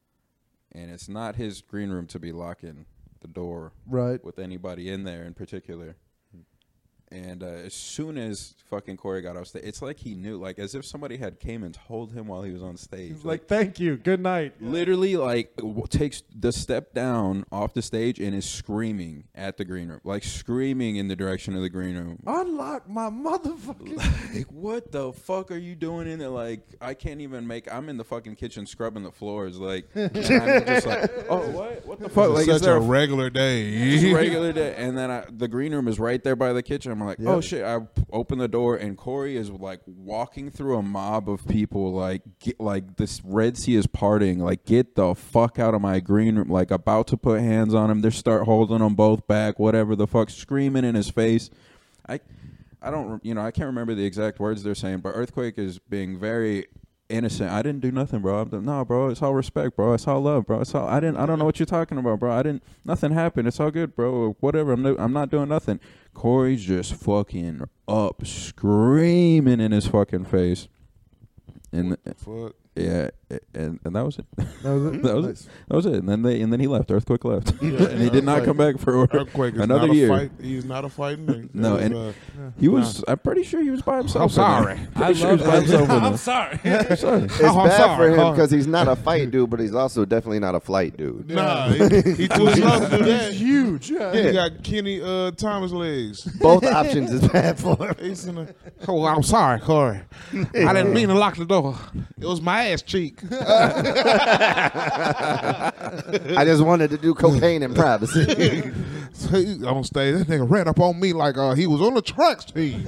And it's not his green room to be locking the door Right. with anybody in there in particular. And uh, as soon as fucking Corey got off stage, it's like he knew, like as if somebody had came and told him while he was on stage. He's like, thank you, good night. literally, like w- takes the step down off the stage and is screaming at the green room, like screaming in the direction of the green room. Unlock my motherfucking. Like, what the fuck are you doing in there? Like, I can't even make. I'm in the fucking kitchen scrubbing the floors. Like, and I'm just like, oh, what? What the fuck? It's Like, is such there a regular day. Just a regular day, and then I, the green room is right there by the kitchen. I'm like, oh Yep. shit! I p- open the door, and Corey is like walking through a mob of people, like get, like this Red Sea is parting. Like, get the fuck out of my green room! Like, about to put hands on him. They start holding them both back, whatever the fuck, screaming in his face. I, I don't, you know, I can't remember the exact words they're saying, but Earthquake is being very innocent. I didn't do nothing, bro. I'm the, no, bro. It's all respect, bro. It's all love, bro. It's all. I didn't. I don't know what you're talking about, bro. I didn't. Nothing happened. It's all good, bro. Whatever. I'm. No, I'm not doing nothing. Corey's just fucking up, screaming in his fucking face, and Fuck. yeah, and and that was it. That was it. That was Nice. it. That was it. And then they and then he left. Earthquake left, and he did not come back for Earthquake is another not year. a fight. He's not a fighting nigga. No, It and was, uh, he was. I'm pretty sure he was by himself. I'm in there. sorry. Pretty sure he was by himself in I'm there. sorry. I'm sorry. it's Oh, I'm bad sorry. for him Huh? because he's not a fight dude, but he's also definitely not a flight dude. Nah, he, he too slow to do that. Huge. Yeah. He got Kenny uh, Thomas legs. Both options is bad for him. He's in a, oh, I'm sorry, Corey. I didn't mean to lock the door. It was my ass cheek. I just wanted to do cocaine in privacy. So he on stage, that nigga ran up on me like uh, he was on the tracks team.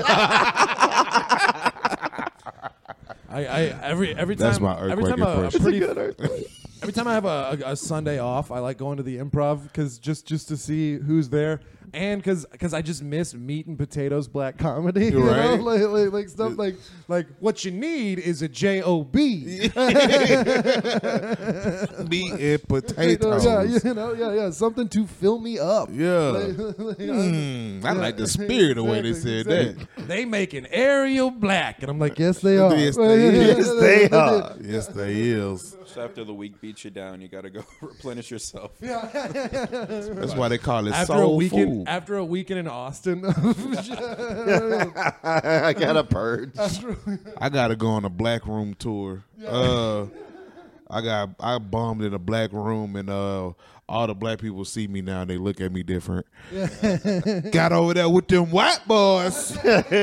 I, I every every time That's my every Earthquake time a, a impression. pretty every time I have a, a, a Sunday off, I like going to the Improv because just just to see who's there, and because because I just miss meat and potatoes black comedy. You Right. know? like, like like stuff like like what you need is a J O B. Meat and You know, potatoes. yeah, you know, yeah, yeah, something to fill me up. Yeah. Like, like, Hmm, I like the spirit of the way they said Exactly, that. they make an Ariel black, and I'm like, Yes, they are. Yes, they is. Yes, they are. Yes, they is. So after the week beats you down, you got to go replenish yourself. That's why they call it after a soul weekend food. after a weekend in Austin. I got a purge. I gotta go on a black room tour. Uh, I got I bombed in a black room, and uh, all the black people see me now, and they look at me different. Got over there with them white boys.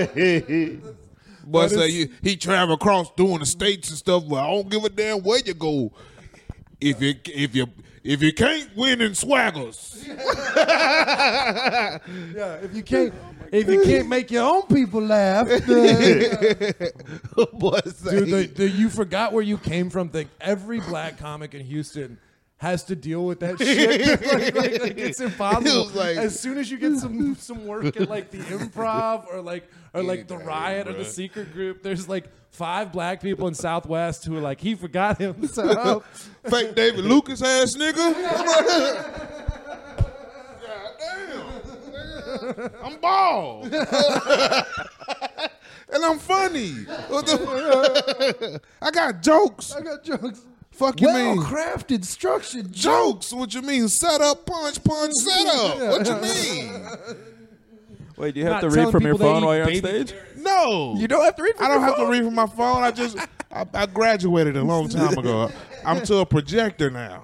Boy say you, he travel across doing the states and stuff. Well, I don't give a damn where you go. If you if you if you can't win in swaggers, Yeah, if you can't, if you can't make your own people laugh, then, boy say Dude, the, the you forgot where you came from thing. Every black comic in Houston has to deal with that shit. like, like, like, it's impossible. It was like- as soon as you get some some work at like the Improv or like or like the Anything, Riot or the bruh. Secret Group, there's like five black people in Southwest who are like, he forgot himself. fake David Lucas ass nigga. God damn. I'm bald. And I'm funny. What the- I got jokes. I got jokes. Fuck you well mean? crafted, structured Jokes. What you mean? Set up, punch, punch, set up. What you mean? Wait, do you have Not to read telling from your people they phone eat while you're on baby stage? No. You don't have to read from I don't your have phone? to read from my phone. I just I, I graduated a long time ago. I'm to a projector now.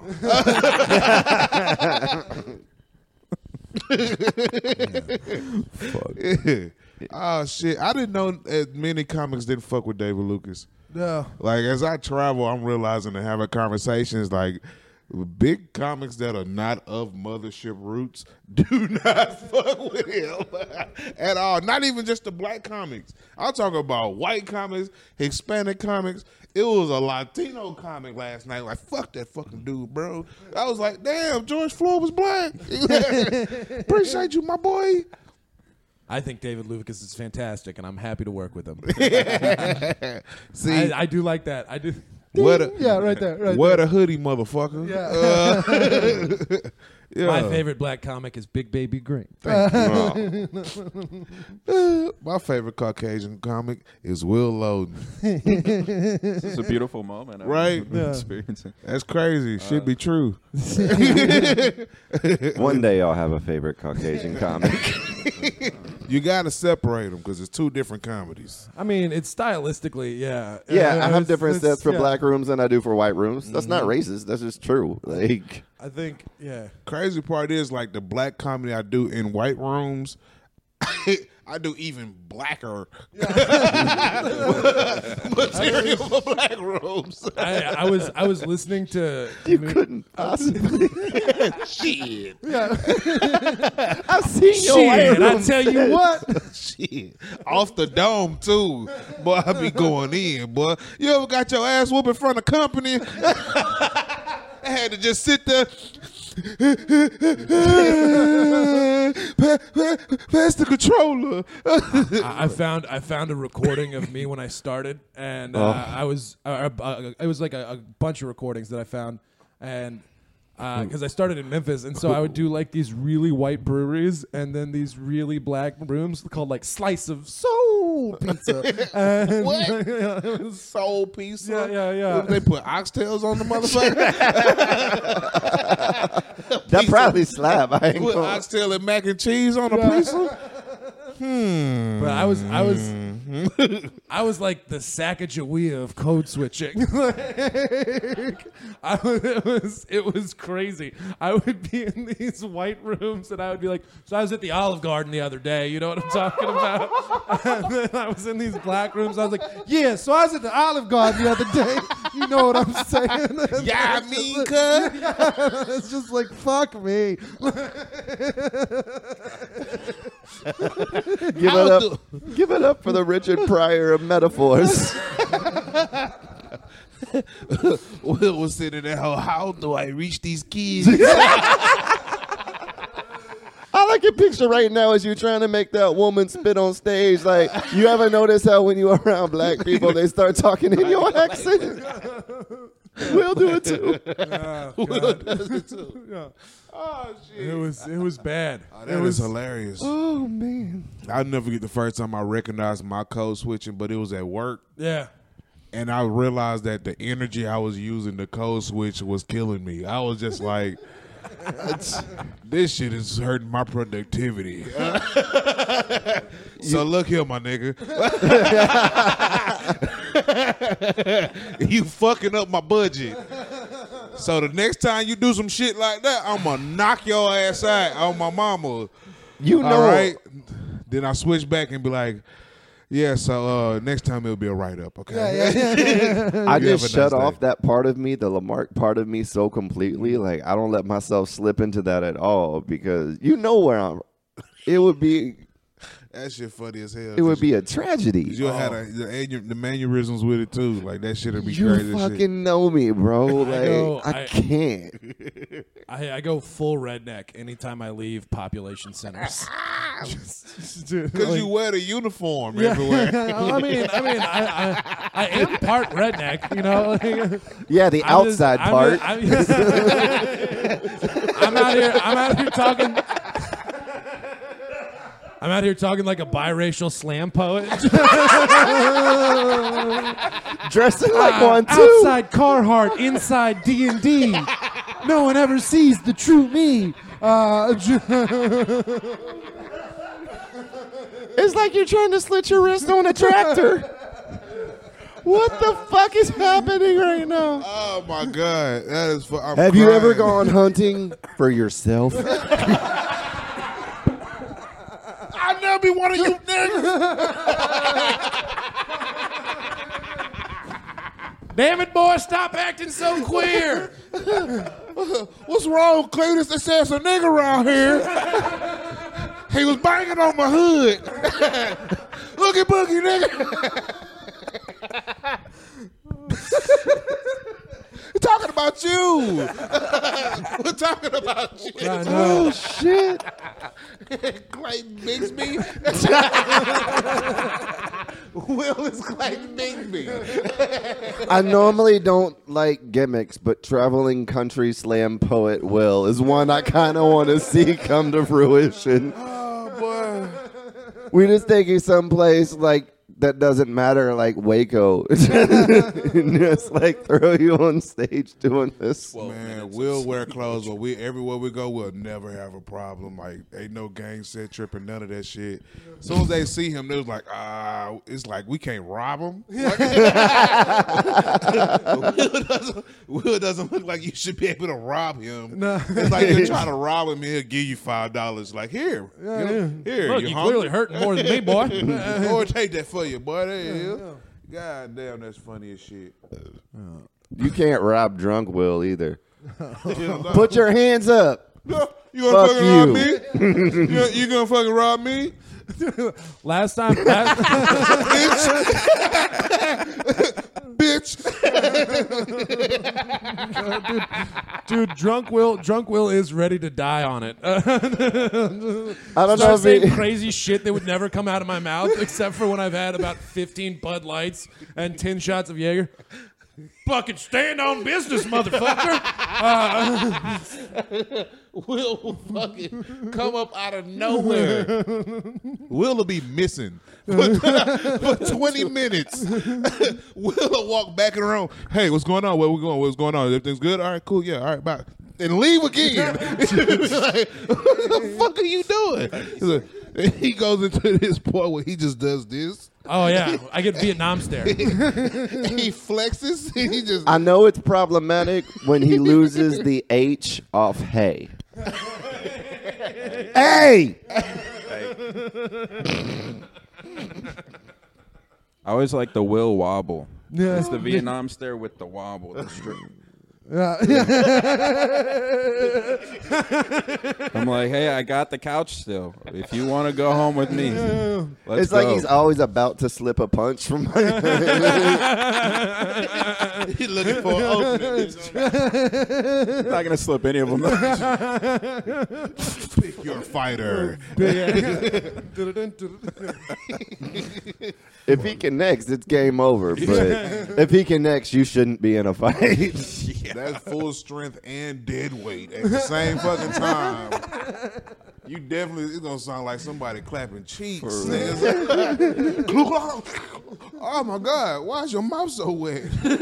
Oh shit! I didn't know as many comics didn't fuck with David Lucas. No. Like as I travel, I'm realizing and having conversations like big comics that are not of mothership roots do not fuck with him at all. Not even just the black comics. I'm talking about white comics, Hispanic comics. It was a Latino comic last night. Like, fuck that fucking dude, bro. I was like, damn, George Floyd was black. Appreciate you, my boy. I think David Lucas is fantastic, and I'm happy to work with him. See, I, I do like that. I do. what a, Yeah, right there. Right what a hoodie, motherfucker. Yeah. Uh, yeah. My favorite black comic is Big Baby Green. Uh, my favorite Caucasian comic is Will Loden. This is a beautiful moment. I'm Right? Yeah. experiencing. That's crazy. Should be true. One day I'll have a favorite Caucasian comic. You got to separate them because it's two different comedies. I mean, it's stylistically, yeah. Yeah, Uh, I have it's- different it's- sets for yeah. black rooms than I do for white rooms. That's not racist. That's just true. Like, I think, yeah. Crazy part is like the black comedy I do in white rooms, I do even blacker material for black rooms. I, I was I was listening to. you couldn't possibly. Shit. I've seen your white Shit, I room. tell you what. Shit. Off the dome too. Boy, I be going in, boy. You ever got your ass whooped in front of company? I had to just sit there. Pass the controller. I I found I found a recording of me when I started, and uh, I was uh, uh, it was like a, a bunch of recordings that I found, and because I started in Memphis, and so I would do like these really white breweries, and then these really black rooms called like Slice of Soul Pizza. And, What? yeah, it was- Soul pizza. Yeah, yeah, yeah. What, they put oxtails on the motherfucker. That probably slap. I ain't Put gonna- oxtail and mac and cheese on a pizza. Hmm. But I was I was I was like the Sacagawea of code switching. Like, I was, it was it was crazy. I would be in these white rooms and I would be like, so I was at the Olive Garden the other day. You know what I'm talking about? And then I was in these black rooms. I was like, Yeah, so I was at the Olive Garden the other day. You know what I'm saying? Yeah, I mean, cuz. It's just like, fuck me. Give it up. Give it up for the Richard Pryor of metaphors. Will was sitting there, how, how do I reach these kids? All I can picture right now is you trying to make that woman spit on stage. Like, you ever notice how when you're around black people, they start talking in your accent? We'll do it too. Will does it too. yeah. Oh, shit. It was it was bad. Oh, it that was is hilarious. Oh, man. I'll never forget the first time I recognized my code switching, but it was at work. yeah. And I realized that the energy I was using to code switch was killing me. I was just like, this shit is hurting my productivity. So look here, my nigga. You fucking up my budget. So the next time you do some shit like that, I'm going to knock your ass out on my mama. You know. All right? Then I switch back and be like, yeah, so uh, next time it'll be a write-up, okay? Yeah, yeah, yeah. I You have just a nice shut off day. that part of me, the Lamarck part of me, so completely. Like, I don't let myself slip into that at all because you know where I'm. It would be. That shit funny as hell. It would be a tragedy. You'll have a, the, anu- the mannerisms with it too. Like that shit would be You crazy as fucking shit. know me, bro. Like, know, I, I- can't. I, I go full redneck anytime I leave population centers. Because you wear the uniform everywhere. I mean, I mean, I, I, I am part redneck, you know. Like, Yeah, the I'm just- outside I'm part. just- I'm, I'm out here. I'm out here talking. I'm out here talking like a biracial slam poet. Dressing like Uh, one too. outside Carhartt, inside D and D. No one ever sees the true me. Uh, It's like you're trying to slit your wrist on a tractor. What the fuck is happening right now? Oh my god, that is. Fu- I'm Have you crying. ever gone hunting for yourself? I'll never be one of you niggas. Damn it, boy! Stop acting so queer. What's wrong, Cletus? They said some nigga around here. He was banging on my hood. Look at Boogie, nigga. We're talking about you. We're talking about you. Oh shit! Clayton Bigsby. Will is Clayton Bigsby. I normally don't like gimmicks, but traveling country slam poet Will is one I kind of want to see come to fruition. Oh boy. We just taking someplace like that doesn't matter, like Waco, and just like throw you on stage doing this. Man, we'll wear clothes, but we everywhere we go, we'll never have a problem. Like, ain't no gang set tripping, none of that shit. As soon as they see him, they're like, ah, it's like we can't rob him. Like, Will, doesn't, Will doesn't look like you should be able to rob him. No. It's like you're trying to rob him, and he'll give you five dollars. Like, here, Yeah, you know, here, Look, you you hungry? clearly hurt more than me, boy. Or take that for you, boy. There you go. God damn, that's funny as shit. You can't rob drunk Will either. Put your hands up. You gonna Fuck fucking you. rob me? you, gonna, you gonna fucking rob me? Last time, last, Bitch. dude, drunk Will, drunk Will is ready to die on it. I don't know Start if saying he, crazy shit that would never come out of my mouth, except for when I've had about fifteen Bud Lights and ten shots of Jaeger. Fucking stand on business, motherfucker. Will will fucking come up out of nowhere. Will will be missing for, for twenty minutes. Will will walk back in the room. Hey, what's going on? Where we going? What's going on? Everything's good? All right, cool. Yeah, all right, bye. And leave again. Like, what the fuck are you doing? He's like- he goes into this point where he just does this. Oh yeah, I get Vietnam stare. He flexes. He just. I know it's problematic when he loses the H off hey. Hey! I always like the Will wobble. Yeah. It's the Vietnam stare with the wobble. The straight. yeah. I'm like, hey, I got the couch still. If you want to go home with me, let's It's like go. he's always about to slip a punch from my He's looking for an opening. I'm not gonna slip any of them. Pick your fighter. If he connects, it's game over. But if he connects, you shouldn't be in a fight. That's full strength and dead weight at the same fucking time. You definitely, it's gonna sound like somebody clapping cheeks. Niggas. Oh my God, why is your mouth so wet?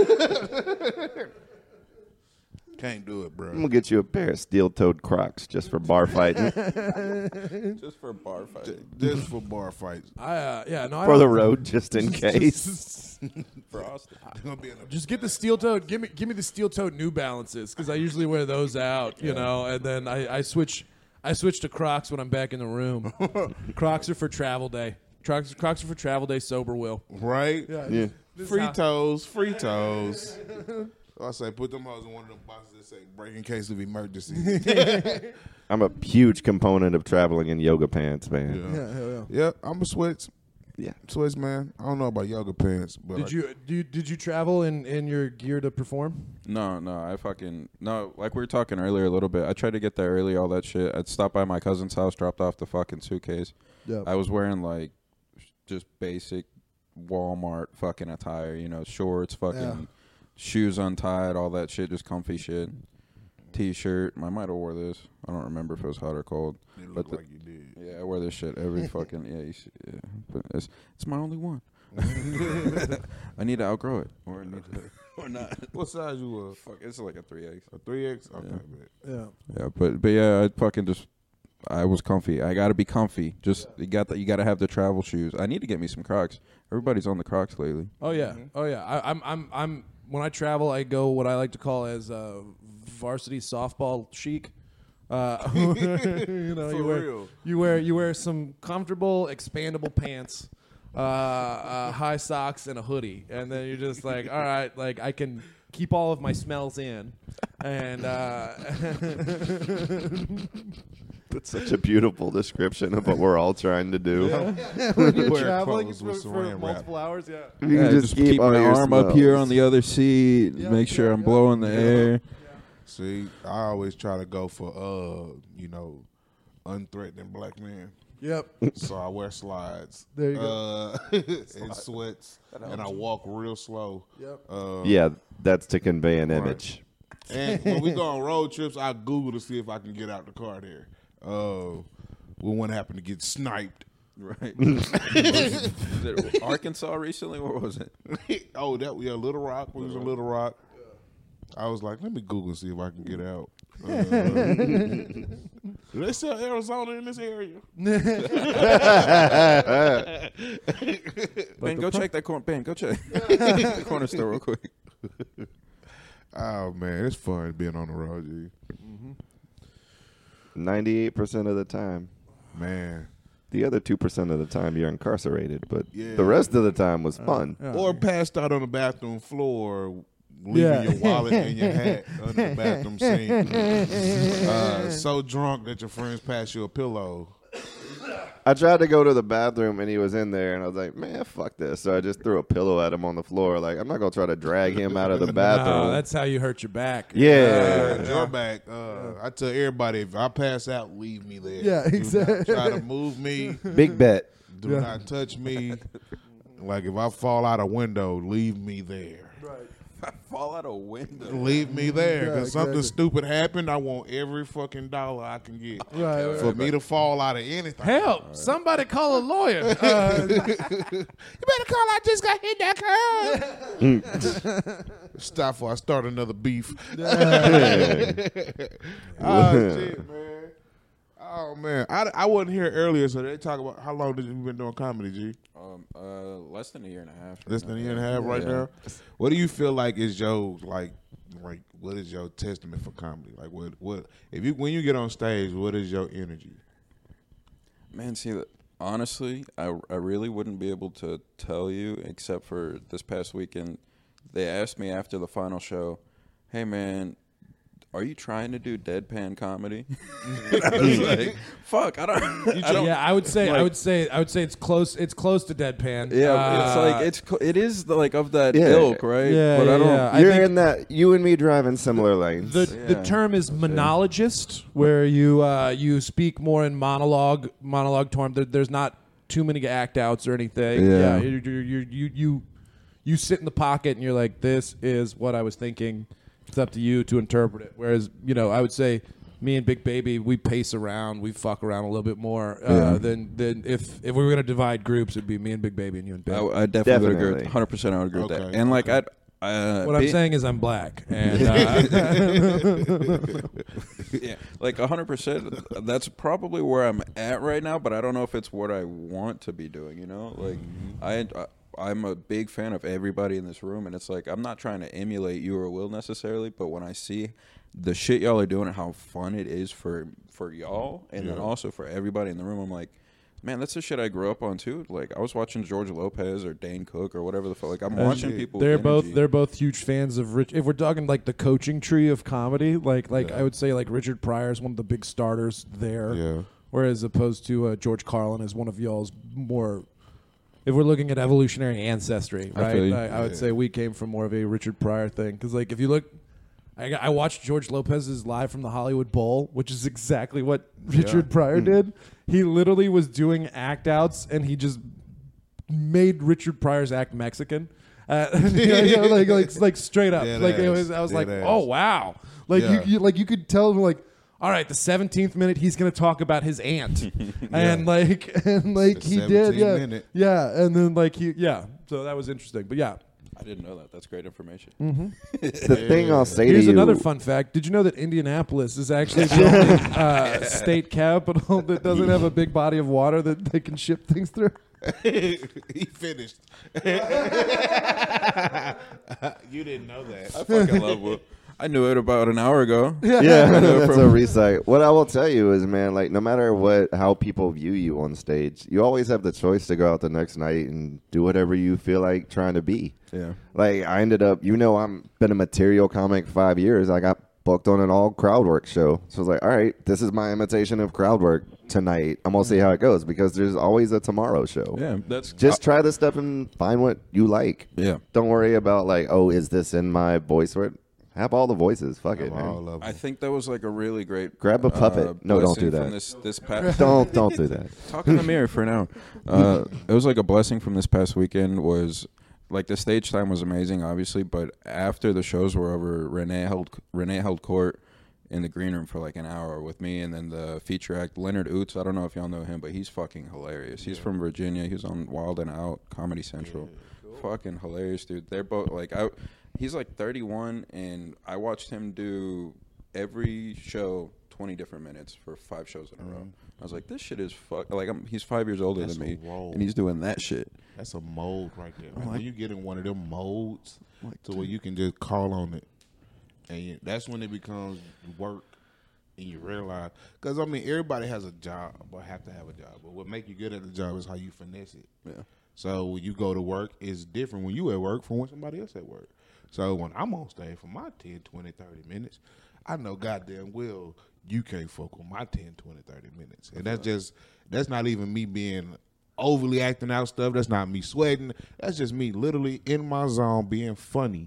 Can't do it, I'm bro. gonna get you a pair of steel-toed Crocs just for bar fighting. Just for bar fighting. Just for bar fights. I uh, yeah no I For the don't- road, just in case. Frosted. It's gonna be in a Just get the steel toed. Give me, give me the steel toed New Balances because I usually wear those out, you know, and then I, I switch, I switch to Crocs when I'm back in the room. Crocs are for travel day. Crocs, Crocs are for travel day. Sober Will. right. Yeah. This is Free how- toes, free toes. I say put them hoes in one of them boxes that say break in case of emergency. I'm a huge component of traveling in yoga pants, man. Yeah. Yeah, hell yeah. Yeah, I'm a sweats. Yeah. Sweats, man. I don't know about yoga pants, but Did you, do you did you travel in, in your gear to perform? No, no, I fucking no. Like we were talking earlier a little bit. I tried to get there early, all that shit. I'd stop by my cousin's house, dropped off the fucking suitcase. Yeah. I was wearing like just basic Walmart fucking attire, you know, shorts, fucking Yeah. shoes untied, all that shit, just comfy shit. T-shirt. I might have wore this. I don't remember if it was hot or cold. it But looked the, like you did. Yeah, I wear this shit every fucking yeah. You should, yeah, but it's it's my only one. I need to outgrow it, or I need to, or not. What size you was? Fuck, it's like a three X. A three X? Okay, Yeah. bet. Yeah. Yeah, but but yeah, I fucking just I was comfy. I gotta be comfy. Just you got that. You gotta have the travel shoes. I need to get me some Crocs. Everybody's on the Crocs lately. Oh yeah, oh yeah. I, I'm, I'm, I'm. When I travel, I go what I like to call as uh, varsity softball chic. Uh, you know, For you wear, real. you wear, you wear some comfortable, expandable pants, uh, uh, high socks, and a hoodie, and then you're just like, all right, like I can keep all of my smells in, and. Uh, That's such a beautiful description of what we're all trying to do. when you're Wear traveling clothes for, with for saran wrap. multiple hours, yeah. You can Yeah, just, keep, all my your arm up here smells. on the other seat. Yeah, make sure yeah, I'm yeah. blowing the air. See, I always try to go for, uh, you know, unthreatening black man. Yep. So I wear slides. There you go. uh, and sweats, and I walk real slow. Yep. Uh, Yeah, that's to convey an Right. image. And when we go on road trips, I Google to see if I can get out the car there. Uh, when one happened to get sniped. Right. Was it Arkansas recently? Where was it? Oh, that yeah, Little Rock. We was in Little Rock. I was like, let me Google and see if I can get out. Uh, they sell Arizona in this area. Ben, go check that corner. Ben, go check the corner store real quick. Oh man, it's fun being on the road, G. ninety-eight percent of the time. Man. The other two percent of the time you're incarcerated, but Yeah. the rest of the time was fun. Or passed out on the bathroom floor, leaving Yeah. your wallet and your hat under the bathroom sink. Uh, so drunk that your friends pass you a pillow. I tried to go to the bathroom and he was in there, and I was like, man, fuck this. So I just threw a pillow at him on the floor. Like, I'm not going to try to drag him out of the bathroom. No, that's how you hurt your back. yeah. Uh, your back. Uh, I tell everybody, if I pass out, leave me there. Yeah, Do exactly. not try to move me. Big bet. Do Yeah. not touch me. Like if I fall out a window, leave me there. Fall out a window. Leave me there. Yeah, Because something exactly. stupid happened, I want every fucking dollar I can get. Right, right, For me to fall out of anything. Help! Somebody call a lawyer. Uh, You better call, I just got hit that curb. Stop before I start another beef. Oh, shit, man. Oh, man. I, I wasn't here earlier, so they talk about how long did you been doing comedy, G? Um, uh, less than a year and a half. Less than a year and a half right Yeah. now? What do you feel like is your, like, like, what is your testament for comedy? Like, what, what, if you, when you get on stage, what is your energy? Man, see, honestly, I, I really wouldn't be able to tell you except for this past weekend. They asked me after the final show, hey, man, are you trying to do deadpan comedy? I was like, fuck, I don't, I don't yeah, I would say, I like- would say, I would say it's close. It's close to deadpan. Yeah, it's Uh, like it's co- it is the, like of that Yeah. ilk, right? Yeah, but I yeah, don't. yeah. I You're think- in that, you and me drive in similar lanes. The the Yeah. term is monologist, where you uh, you speak more in monologue monologue term. There, there's not too many act outs or anything. Yeah. you you you you you you sit in the pocket and you're like, this is what I was thinking. It's up to you to interpret it. Whereas, you know, I would say me and Big Baby, we pace around, we fuck around a little bit more uh, Yeah. than than if if we were gonna divide groups, it'd be me and Big Baby and you and Big. I, I definitely, would agree with Definitely. one hundred percent. I would agree with that. Okay, And like okay. I, uh, what I'm be- saying is I'm black, and uh, yeah, like one hundred percent. That's probably where I'm at right now, but I don't know if it's what I want to be doing, you know? Like, I, I, I'm a big fan of everybody in this room, and it's like, I'm not trying to emulate you or Will necessarily, but when I see the shit y'all are doing and how fun it is for, for y'all, and then Yeah. also for everybody in the room, I'm like, man, that's the shit I grew up on too. Like, I was watching George Lopez or Dane Cook or whatever the fuck. Like, I'm watching shit. people. they're with both energy. they're both huge fans of Rich. If we're talking like the coaching tree of comedy, like like Yeah. I would say like Richard Pryor is one of the big starters there, Yeah. whereas opposed to uh, George Carlin is one of y'all's more. If we're looking at evolutionary ancestry, I right? feel you. I, I would Yeah. say we came from more of a Richard Pryor thing because like if you look. I, got- I watched George Lopez's Live from the Hollywood Bowl, which is exactly what Richard Pryor did. He literally was doing act outs, and he just made Richard Pryor's act Mexican. Uh, you know, like, like, like straight up. Dead like it ass. was, I was Dead like, ass. oh wow! Like Yeah. you, you, like you could tell him, like, all right, the seventeenth minute, he's going to talk about his aunt. And like, and like The he did. Yeah. minute. Yeah. And then like he, yeah. So that was interesting. But yeah. I didn't know that. That's great information. The thing I'll say Here's to you. another fun fact. Did you know that Indianapolis is actually the only uh, state capital that doesn't have a big body of water that they can ship things through? He finished. You didn't know that. I fucking love Will. I knew it about an hour ago. Yeah, that's a recite. What I will tell you is, man, like no matter what, how people view you on stage, you always have the choice to go out the next night and do whatever you feel like trying to be. Yeah. Like I ended up, you know, I'm been a material comic five years. I got booked on an all crowd work show, so I was like, all right, this is my imitation of crowd work tonight. I'm gonna see how it goes because there's always a tomorrow show. Yeah. That's Just try this stuff and find what you like. Yeah. Don't worry about like, oh, is this in my voice? Or have all the voices. Fuck it, man. All of I them. think that was like a really great. Grab a puppet. uh, No, don't blessing do that. From this, this past, Don't don't do that. talk in the mirror for now. Uh, it was like a blessing from this past weekend. Was like the stage time was amazing, obviously, but after the shows were over, Renee held Renee held court in the green room for like an hour with me, and then the feature act Leonard Oots. I don't know if y'all know him, but he's fucking hilarious. He's from Virginia. He was on Wild and Out, Comedy Central. Fucking hilarious, dude. They're both like I. He's like thirty-one, and I watched him do every show twenty different minutes for five shows in a row. I was like, this shit is fuck. Like I'm, he's five years older That's than me, a roll. and he's doing that shit. That's a mold right there. Like, like- when you get in one of them molds to where you can just call on it, and you, that's when it becomes work, and you realize. Because I mean, everybody has a job or have to have a job, but what make you good at the job is how you finesse it. Yeah. So when you go to work, it's different when you at work from when somebody else at work. So when I'm on stage for my ten, twenty, thirty minutes, I know goddamn well you can't fuck with my ten, twenty, thirty minutes. And that's just, that's not even me being overly acting out stuff. That's not me sweating. That's just me literally in my zone being funny.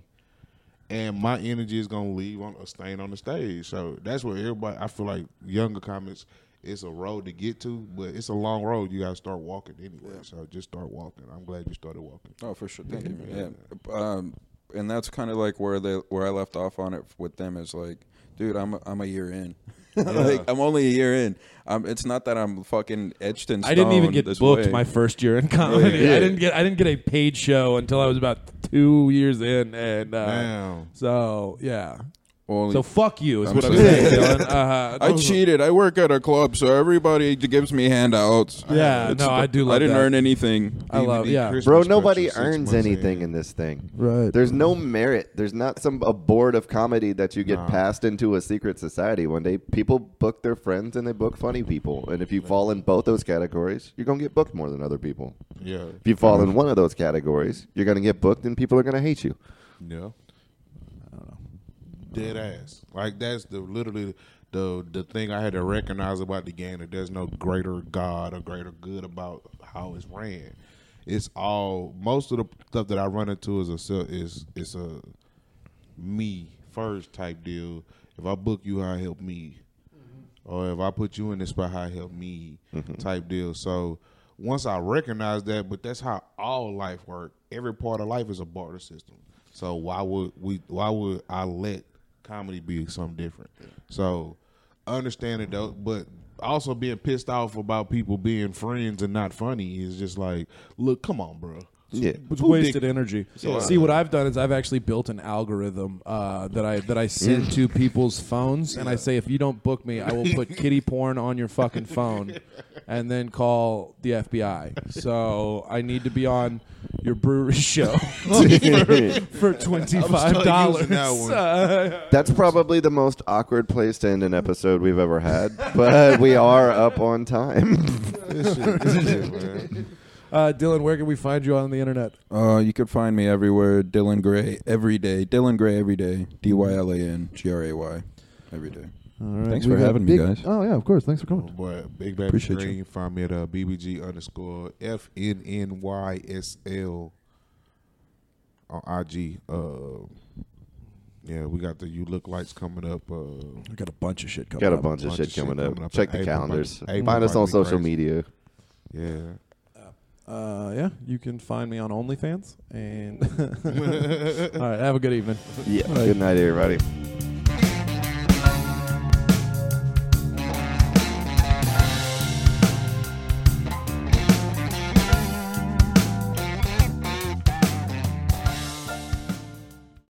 And my energy is going to leave on a stain on the stage. So that's where everybody, I feel like younger comics, it's a road to get to, but it's a long road. You got to start walking anyway. So just start walking. I'm glad you started walking. Oh, for sure. Thank you, man. Yeah. Um, and that's kind of like where they where I left off on it with them is like, dude, I'm a, I'm a year in. Like I'm only a year in. Um, it's not that I'm fucking etched in stone. I didn't even get this booked way. my first year in comedy. Yeah. I didn't get I didn't get a paid show until I was about two years in, and uh, Damn. so yeah. Well, So fuck you is I'm what I'm saying. saying, Dylan. Uh, I cheated. I work at a club, so everybody gives me handouts. Yeah, It's- no, I do love I didn't that. earn anything. I love D V D yeah. Christmas Bro, special nobody six earns months anything in. in this thing. Right. There's no merit. There's not some a board of comedy that you get Nah. passed into a secret society one day. People book their friends and they book funny people. And if you fall in both those categories, you're going to get booked more than other people. Yeah. If you fall in one of those categories, you're going to get booked and people are going to hate you. Yeah. Dead ass. Like that's the literally the the thing I had to recognize about the game, that there's no greater God or greater good about how it's ran. It's all most of the stuff that I run into is a se- is is a me first type deal. If I book you, how help me, or if I put you in this spot, how help me type deal. So once I recognize that, but that's how all life works. Every part of life is a barter system. So why would we? Why would I let comedy be something different? So understand it though, but also being pissed off about people being friends and not funny is just like, look, come on, bro. Yeah. It's Who wasted dick- energy. Yeah. See, what I've done is I've actually built an algorithm uh, that I that I send to people's phones, and I say, if you don't book me, I will put kitty porn on your fucking phone, and then call the F B I. So I need to be on your brewery show for, for twenty five dollars. using that one. Uh, That's probably the most awkward place to end an episode we've ever had, but we are up on time. This shit, this shit, man. uh, Dylan, where can we find you on the internet? Uh, you could find me everywhere. Dylan Gray every day. Dylan Gray every day. D Y L A N G R A Y every day. All right. Thanks we for got having me, big- guys. Oh yeah, of course. Thanks for Oh, coming. boy, Big Baby Appreciate Green. you. Find me at uh, B B G underscore F N N Y S L on I G. Uh, yeah, we got the You Look Lights coming up. Uh, I got a bunch of shit coming. Got a up. bunch of Bunch shit of shit coming up. coming up. Check the April calendars. might- April Find us might on be social crazy. media. yeah. Uh, yeah, you can find me on OnlyFans. And all right, have a good evening. Yeah. Good night, everybody.